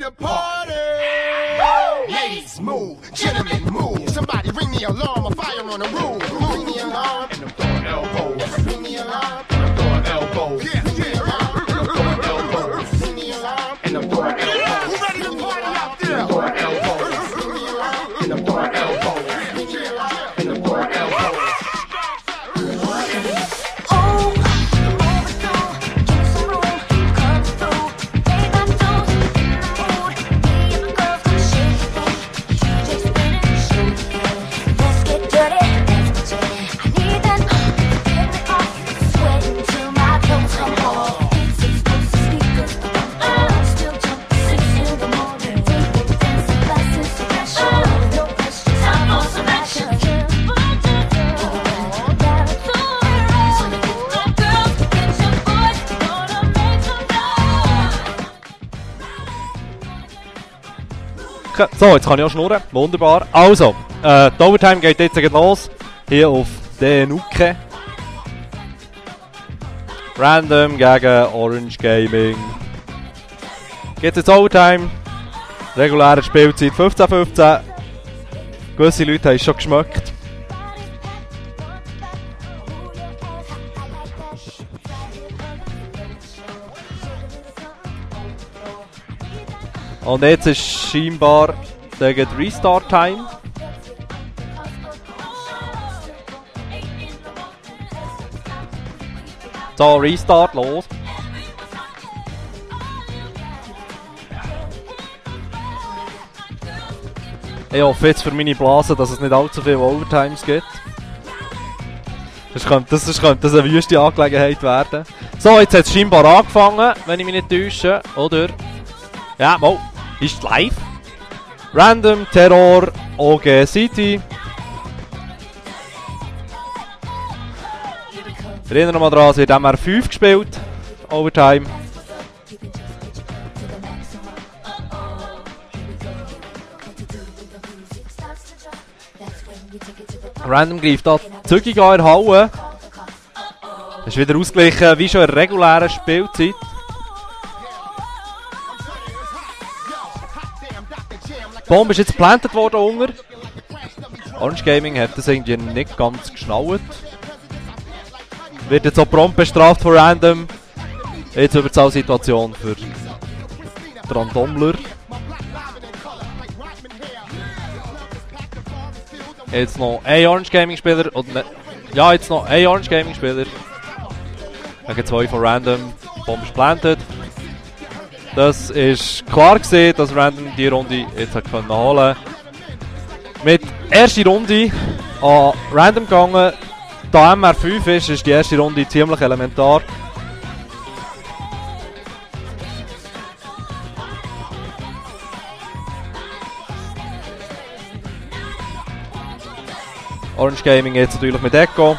to party. Ladies, move. Gentlemen, move. Somebody ring the alarm. A fire on the roof. Ring the alarm. And I'm throwing elbows. Ring the alarm. And I'm throwing elbows. Yeah, yeah. I'm throwing elbows. Ring the alarm. And I'm throwing elbows. Who ready to party out there? I'm throwing elbows. Ring the alarm. And I'm throwing elbows. Ring the alarm. And I'm throwing elbows. So, jetzt kann ich auch schnurren. Wunderbar. Also, die Overtime geht jetzt los. Hier auf den Nuke. Random gegen Orange Gaming. Geht jetzt Overtime. Reguläre Spielzeit 15:15. Gewisse Leute haben es schon geschmeckt. Und jetzt ist scheinbar der Restart-Time. So, Restart, los. Ich hoffe jetzt für meine Blase, dass es nicht allzu viele Overtimes gibt. Das könnte eine wüste Angelegenheit werden. So, jetzt hat es scheinbar angefangen, wenn ich mich nicht täusche, oder? Ja, mal. Ist live. Random, Terror, OG City. Erinnern wir mal daran, es wird MR5 gespielt. Overtime. Random greift da zügig an in der Halle. Das ist wieder ausgeglichen wie schon in der regulären Spielzeit. Die Bombe ist jetzt geplantet worden unter. Orange Gaming hat das irgendwie nicht ganz geschnallt. Wird jetzt auch prompt bestraft von Random. Jetzt Überzahlsituation für den Randomler. Jetzt noch ein Orange Gaming Spieler. Ja, jetzt noch ein Orange Gaming Spieler. Gegen 2 von Random. Die Bombe ist geplantet. Das ist klar gesehen, dass Random die Runde jetzt hat können holen. Mit erster Runde an Random gegangen. Da MR5 ist die erste Runde ziemlich elementar. Orange Gaming jetzt natürlich mit Echo.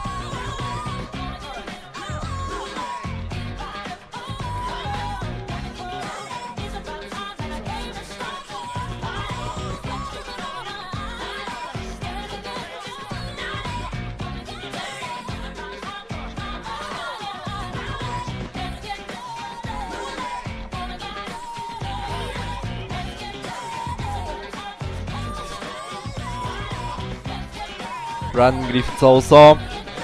Random greift es alles an.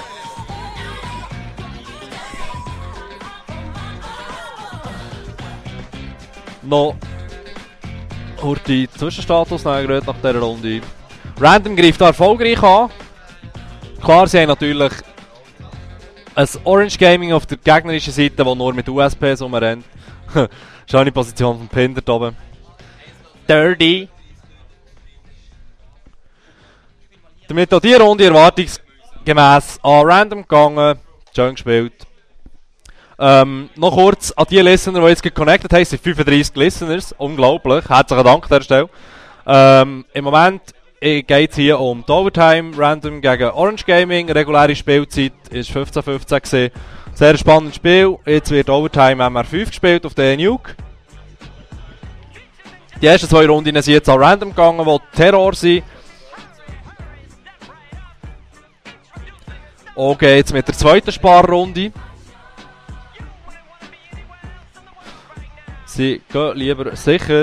Noch kurze Zwischenstatus nach dieser Runde. Random greift erfolgreich an. Klar, sie haben natürlich ein Orange Gaming auf der gegnerischen Seite, das nur mit USPs rumrennt. Schöne Position vom Pinder da oben. Dirty. Damit auch diese Runde erwartungsgemäß an Random gegangen. Schön gespielt. Noch kurz an die Listener, die jetzt geconnected haben. Es sind 35 Listeners. Unglaublich. Herzlichen Dank an dieser Stelle. Im Moment geht es hier um die Overtime. Random gegen Orange Gaming. Reguläre Spielzeit war 15:15 gewesen. Sehr spannendes Spiel. Jetzt wird Overtime MR5 gespielt auf der Nuke. Die ersten 2 Runden sind jetzt an Random gegangen, die Terror sind. Okay, jetzt mit der zweiten Sparrunde. Es Sie gehen lieber sicher.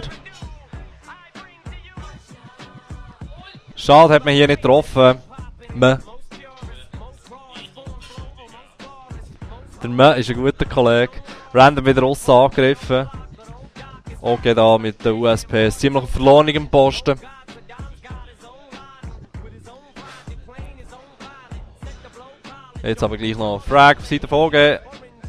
Schade, hat man hier nicht getroffen. Der Mann ist ein guter Kollege. Random wieder aussen angegriffen. Okay, da mit der USP. Ziemlich auf verlorenem Posten. Jetzt aber gleich noch Frag auf Seite von OG.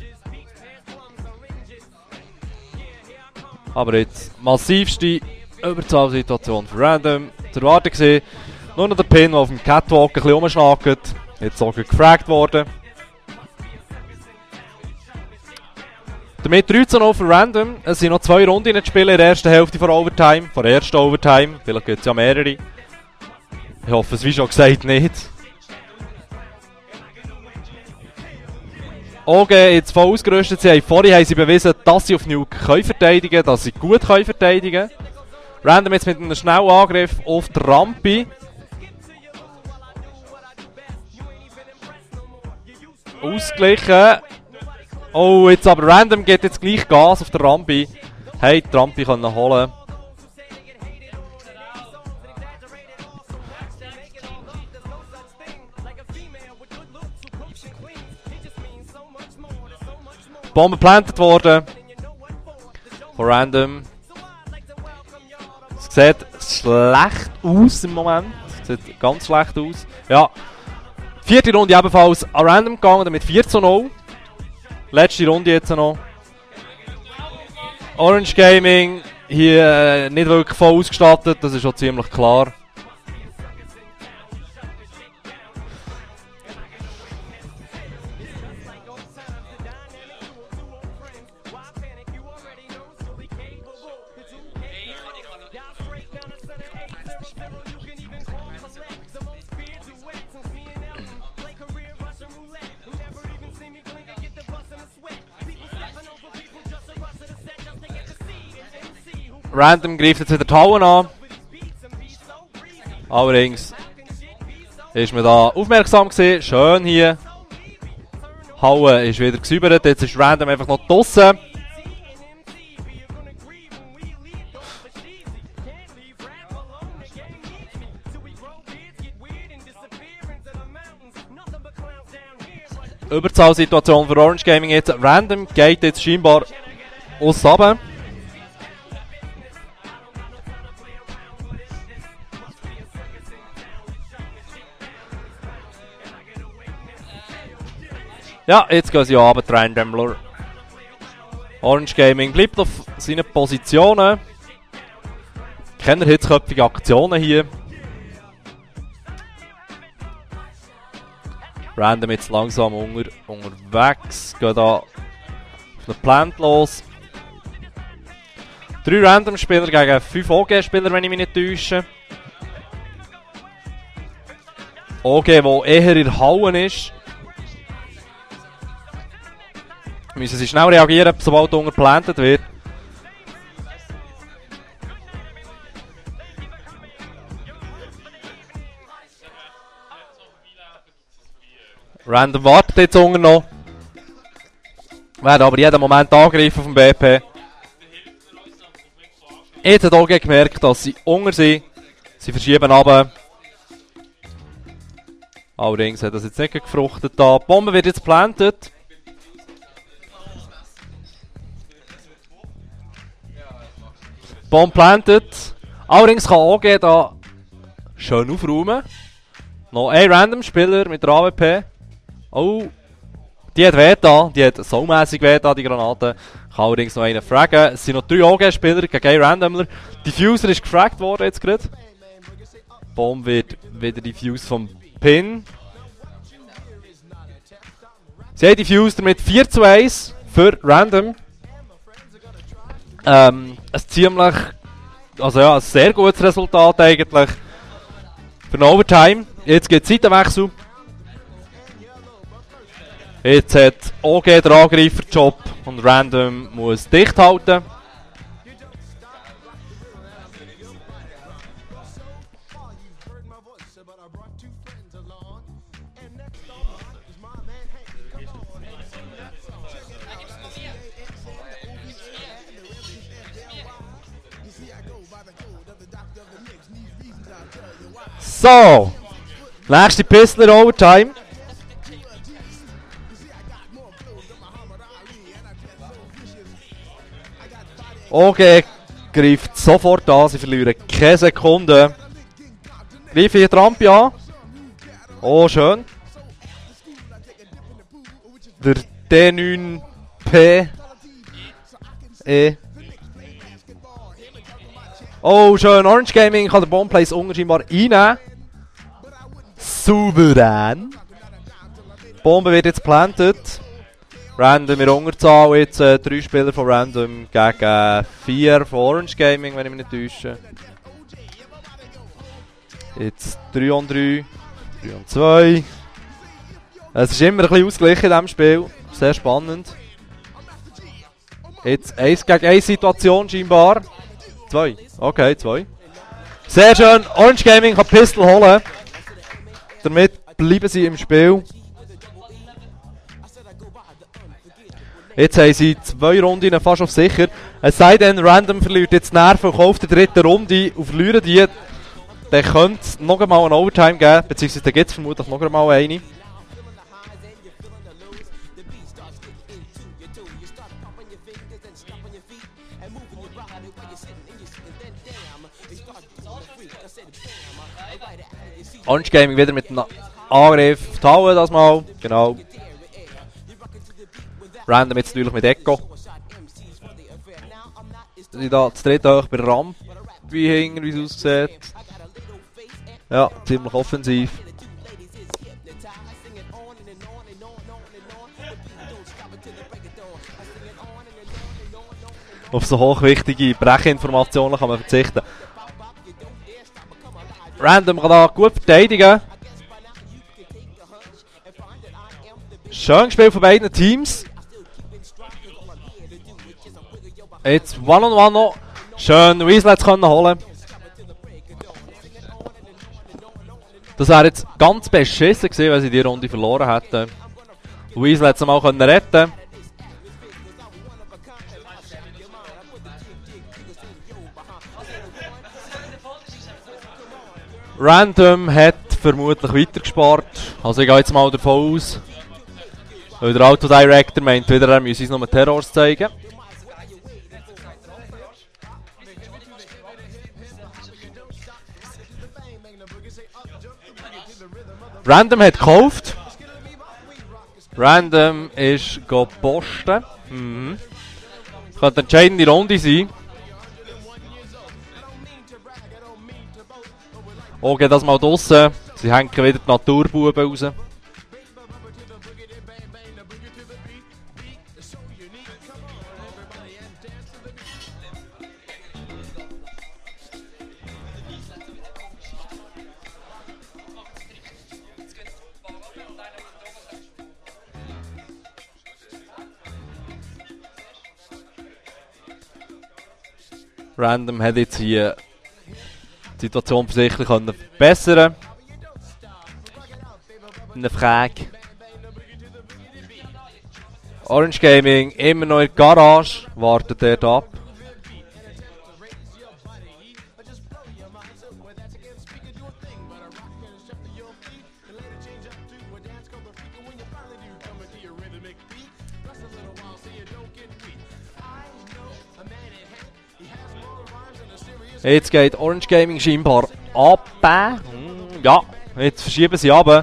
Aber jetzt massivste Überzahlsituation für Random. Zu erwarten gewesen. Nur noch der Pin, der auf dem Catwalk ein bisschen rumschnackt. Jetzt auch gefragt worden. Damit 13-0 für Random. Es sind noch 2 Runden zu spielen in der ersten Hälfte von Overtime. Von der ersten Overtime. Vielleicht gibt es ja mehrere. Ich hoffe es wie schon gesagt nicht. OG jetzt voll ausgerüstet. Vorher haben sie bewiesen, dass sie auf Nuke verteidigen können, dass sie gut verteidigen können. Random jetzt mit einem schnellen Angriff auf die Rampe. Ausgleichen. Oh, jetzt aber Random geht jetzt gleich Gas auf der Rampe. Hey, die Rampe können holen. Bombe geplantet worden. Von Random. Es sieht schlecht aus im Moment. Es sieht ganz schlecht aus. Ja. 4. Runde ebenfalls an Random gegangen mit 4-0. Letzte Runde jetzt noch. Orange Gaming hier nicht wirklich voll ausgestattet, das ist schon ziemlich klar. Random greift jetzt wieder die Hauen an. Allerdings ist man da aufmerksam gewesen. Schön hier. Hauen ist wieder gesäubert. Jetzt ist Random einfach noch draussen. Überzahlsituation für Orange Gaming jetzt. Random geht jetzt scheinbar aus runter. Ja, jetzt gehen sie runter, die Randomler. Orange Gaming bleibt auf seinen Positionen. Keine hitzköpfige Aktionen hier. Random jetzt langsam unterwegs. Geht da auf den Plant los. 3 Random-Spieler gegen 5 OG-Spieler, wenn ich mich nicht täusche. OG, der eher in der Halle ist. Müssen sie schnell reagieren, sobald unterplantet wird. Random wartet jetzt unten noch. Werden aber jeden Moment angegriffen vom BP. Jetzt hat OG gemerkt, dass sie unten sind. Sie verschieben runter. Allerdings hat das jetzt nicht gefruchtet. Die Bombe wird jetzt geplantet. Bomb planted. Allerdings kann OG da schön aufräumen. Noch ein Random-Spieler mit der AWP. Oh, die hat weh da. Die hat saumässig weh da, die Granate. Kann allerdings noch einen fragen. Es sind noch 3 OG-Spieler gegen einen Randomler. Diffuser ist gefragt worden jetzt gerade. Bomb wird wieder diffused vom Pin. Sie haben diffused mit 4:1 für Random. Ein ziemlich, also ja, ein sehr gutes Resultat eigentlich für eine Overtime. Jetzt geht Seitenwechsel. Jetzt hat OG den Angreiferjob und Random muss dicht halten. So. Nächste Pistler Overtime. OG greift sofort an, sie verlieren keine Sekunde. Greifen hier Trampi an. Oh, schön. Der D9P. Oh, schön. Orange Gaming kann der Bombplays unscheinbar einnehmen. Souverän. Die Bombe wird jetzt planted. Random in Unterzahl. Jetzt 3 Spieler von Random gegen 4 von Orange Gaming, wenn ich mich nicht täusche. Jetzt 3 on 3. 3 on 2. Es ist immer ein bisschen ausgeglichen in diesem Spiel. Sehr spannend. Jetzt 1 gegen 1 Situation scheinbar. 2. Okay, 2. Sehr schön. Orange Gaming kann Pistol holen. Damit bleiben sie im Spiel. Jetzt haben sie 2 Runden fast auf sicher. Es sei denn, Random verliert jetzt die Nerven und kauft die 3. Runde und verlieren die. Dann könnte es noch einmal eine Overtime geben, beziehungsweise dann gibt es vermutlich noch einmal eine. Orange Gaming wieder mit einem Angriff auf die Halle, das mal. Genau. Random jetzt natürlich mit Echo. Sie da das 3. hoch bei Ramp, wie es aussieht. Ja, ziemlich offensiv. Auf so hochwichtige Brechinformationen kann man verzichten. Random kann da gut verteidigen. Schön gespielt von beiden Teams. Jetzt One-on-One noch. Schön Weasley können holen. Das wäre jetzt ganz beschissen gewesen, wenn sie die Runde verloren hätten. Weasley hat es mal retten können. Random hat vermutlich weitergespart. Also ich gehe jetzt mal davon aus. Weil der Autodirector meint wieder, er müsse uns noch Terrors zeigen. Random hat gekauft. Random ist posten. Das könnte eine entscheidende Runde sein. Okay, das mal draussen. Sie hängen wieder die Naturbuben raus. Random hat jetzt hier die Situation offensichtlich verbessern. Eine Frage. Orange Gaming immer noch in der Garage, wartet dort ab. Jetzt geht Orange Gaming scheinbar ab. Ja, jetzt verschieben sie runter.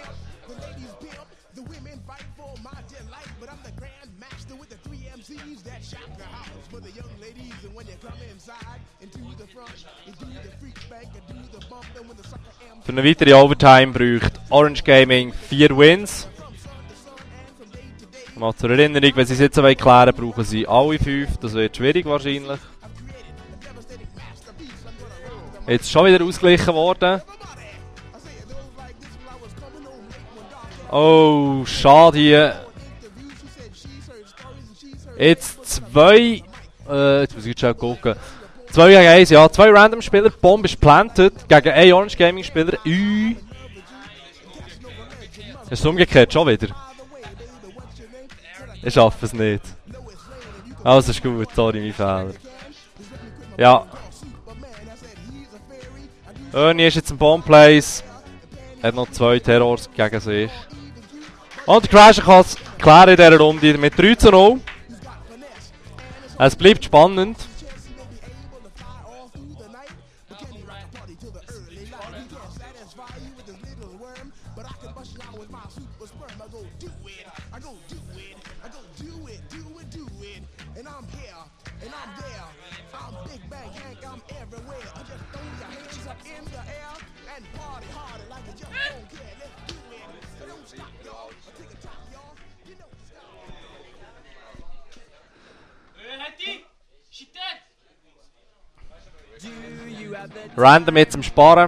Für eine weitere Overtime braucht Orange Gaming 4 Wins. Mal zur Erinnerung, wenn sie es jetzt klären wollen, brauchen sie alle 5. Das wird schwierig wahrscheinlich. Jetzt schon wieder ausgeglichen worden. Oh, schade hier. Jetzt 2. Jetzt muss ich schnell gucken. 2 gegen 1, ja. 2 Random Spieler. Die Bombe ist planted gegen 1 Orange Gaming Spieler. Ist es umgekehrt, schon wieder. Ich schaffe es nicht. Also ist gut, sorry, mein Fehler. Ja. Ernie ist jetzt im Bombplace. Er hat noch 2 Terrors gegen sich. Und der Crasher kann es klären in dieser Runde mit 3:0. Es bleibt spannend. Random jetzt am Sparen.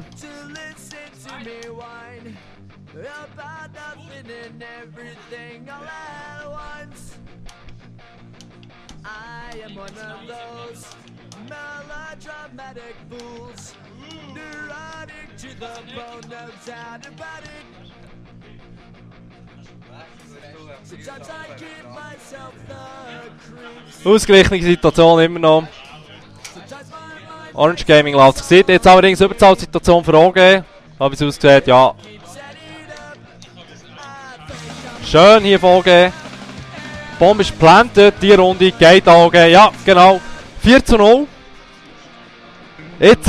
Ausgeglichene Situation immer noch. Orange Gaming lässt sich sehen. Jetzt allerdings Überzahlsituation für OG. Aber wie es aussieht, ja. Schön hier von OG. Bombe ist geplantet. Die Runde geht an OG. Ja, genau. 4:0. Jetzt.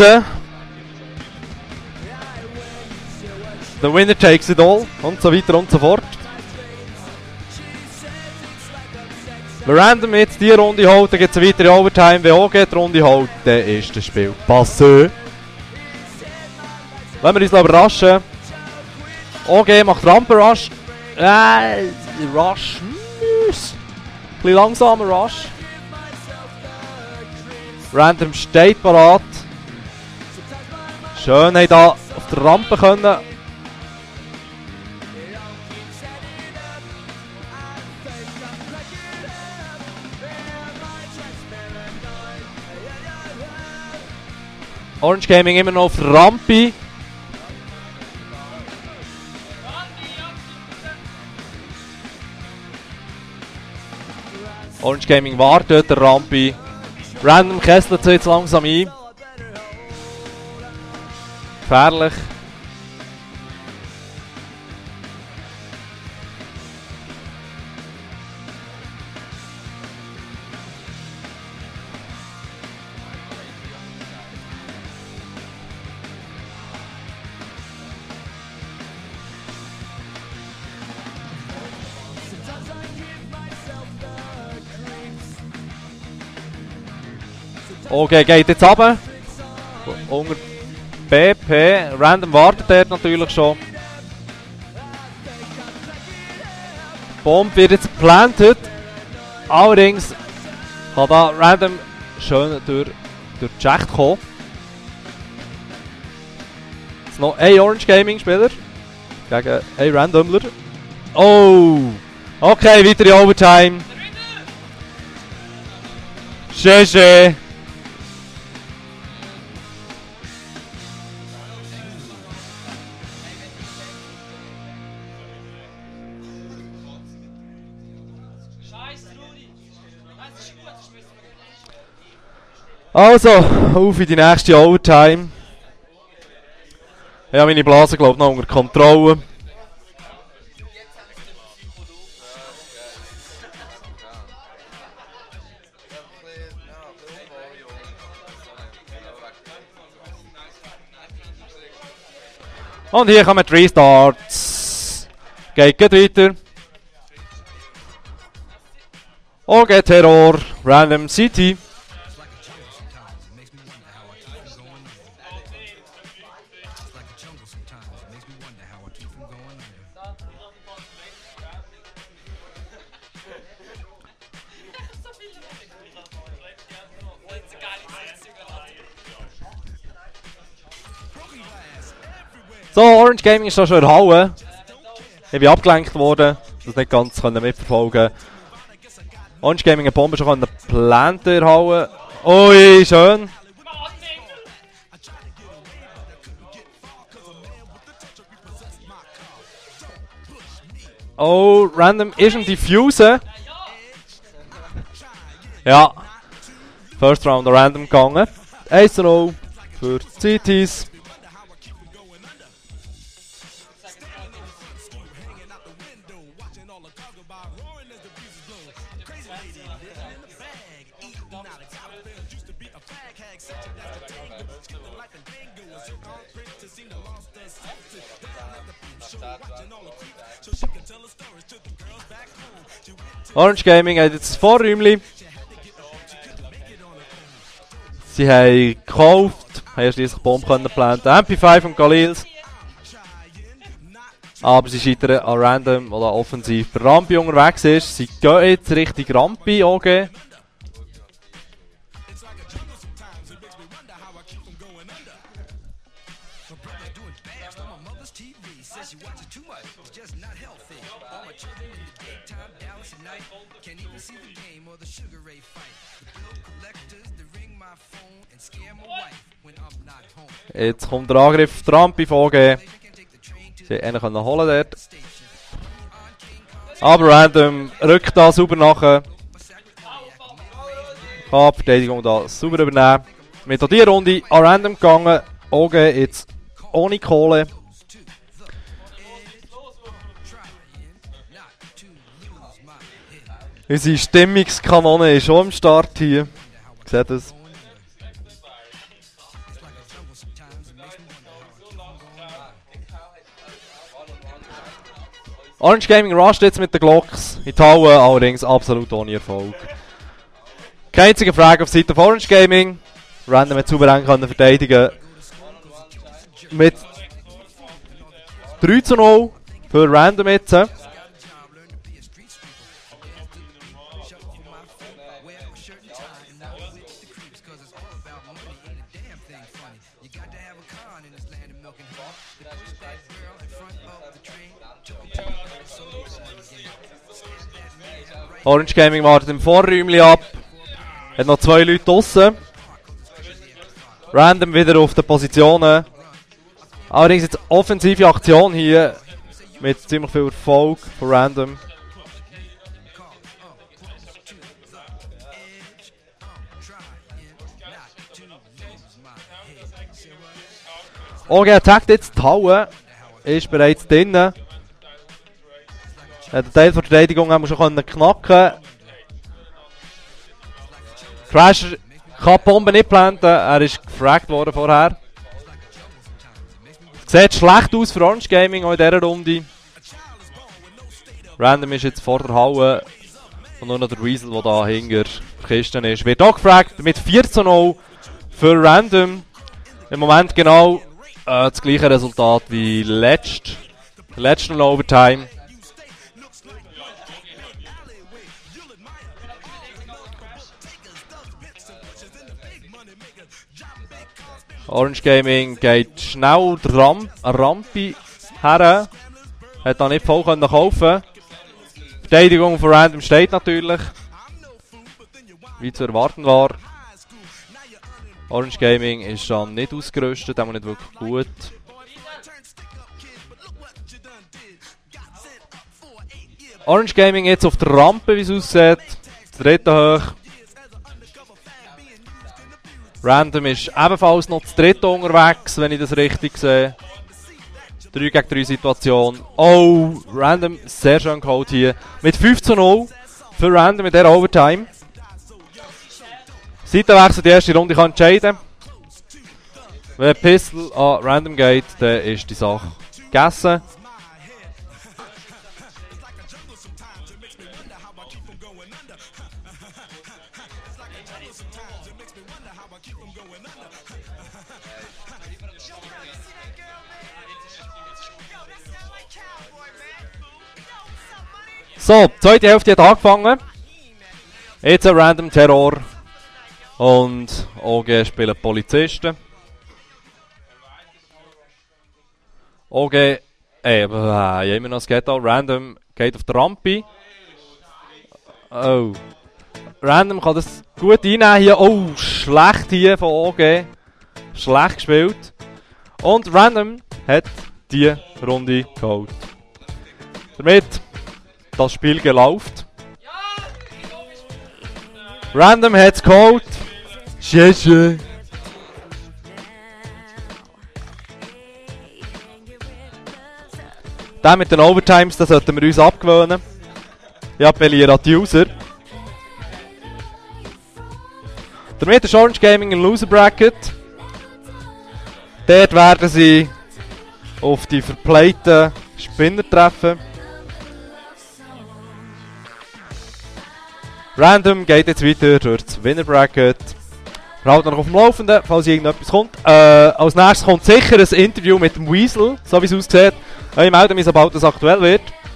The winner takes it all. Und so weiter und so fort. Wenn Random jetzt die Runde holt, dann gibt es eine weitere Overtime. Wenn OG die Runde holt, dann ist das Spiel passé. Wenn wir uns überraschen. OG macht Rampenrush. Rush. Ein bisschen langsamer Rush. Random steht parat. Schön, haben da auf der Rampe können. Orange Gaming immer noch auf der Rampe. Orange Gaming wartet der Rampe. Random kesselt sich jetzt langsam ein. Gefährlich. Okay, geht jetzt runter. Unter BP. Random wartet dort natürlich schon. Bomb wird jetzt geplantet. Allerdings kann da Random schön durch die Schacht kommen. Jetzt noch ein Orange Gaming Spieler gegen ein Randomler. Oh! Okay, weitere Overtime. GG. Also, auf in die nächste Overtime. Ich habe meine Blase, glaube ich, noch unter Kontrolle. Und hier kommen die Restarts. Geht weiter. OG Terror, Random City. So, Orange Gaming ist da schon in der Halle. Ich bin abgelenkt worden, das nicht ganz mitverfolgen. Orange Gaming eine Bombe schon planten in der Halle. Ui, schön. Oh, Random ist ein Diffuser. Ja. First Round Random gegangen. 1:0 für CTs. Orange Gaming hat jetzt das Vorräumchen. Sie haben gekauft, haben schliesslich Bomben können planten. MP5 und Galils. Aber sie scheitern an random oder offensiv. Der Rampi unterwegs ist. Sie gehen jetzt Richtung Rampi OG. Jetzt kommt der Angriff auf Rampi von OG. Sie hätten einen holen dort. Aber Random rückt da sauber nachher. Kann die Verteidigung da sauber übernehmen. Mit auch dieser Runde an Random gegangen. OG jetzt ohne Kohle. Unsere Stimmungskanone ist schon am Start hier. Seht das? Orange Gaming rusht jetzt mit den Glocks in die Halle, allerdings absolut ohne Erfolg. Keine einzige Frage auf Seite von Orange Gaming. Random hat souverän können verteidigen. Mit 3:0 für Random jetzt. Orange Gaming wartet im Vorräumchen ab. Hat noch 2 Leute draussen. Random wieder auf den Positionen. Allerdings jetzt offensive Aktion hier. Mit ziemlich viel Erfolg von Random. OG attackt jetzt die Halle. Ist bereits drinnen. Den Teil der Verteidigung haben wir schon knacken. Crasher kann die Bombe nicht planten, er ist gefragt worden vorher. Sieht schlecht aus für Orange Gaming auch in dieser Runde. Random ist jetzt vor der Halle. Und nur noch der Weasel, der da hinter der Kiste ist. Wird auch gefragt mit 4:0 für Random. Im Moment genau das gleiche Resultat wie letzten Overtime. Orange Gaming geht schnell Rampi her. Hat da nicht voll kaufen. Verteidigung von Random steht natürlich. Wie zu erwarten war. Orange Gaming ist dann nicht ausgerüstet, auch nicht wirklich gut. Orange Gaming jetzt auf der Rampe, wie es aussieht. Dritte hoch. Random ist ebenfalls noch das dritte unterwegs, wenn ich das richtig sehe. 3 gegen 3 Situation. Oh, Random sehr schön geholt hier. Mit 5:0 für Random in dieser Overtime. Seitenwechsel die erste Runde kann entscheiden. Wenn Pistol an Random geht, dann ist die Sache gegessen. So, die zweite Hälfte hat angefangen. Jetzt ein Random Terror. Und OG spielen Polizisten. OG, immer noch das Ghetto. Random geht auf die Rampe. Oh. Random kann das gut einnehmen hier. Oh, schlecht hier von OG. Schlecht gespielt. Und Random hat die Runde geholt. Damit das Spiel gelaufen. Random hat es geholt. Schön. Der mit den Overtimes, das sollten wir uns abgewöhnen. Ich appelliere an die User. Damit ist Orange Gaming ein Loser Bracket. Dort werden sie auf die verplayten Spinner treffen. Random geht jetzt weiter durch das Winner Bracket. Wir halten noch auf dem Laufenden, falls irgendetwas kommt. Als nächstes kommt sicher ein Interview mit dem Weasel, so wie es aussieht. Ich melde mich, sobald das aktuell wird.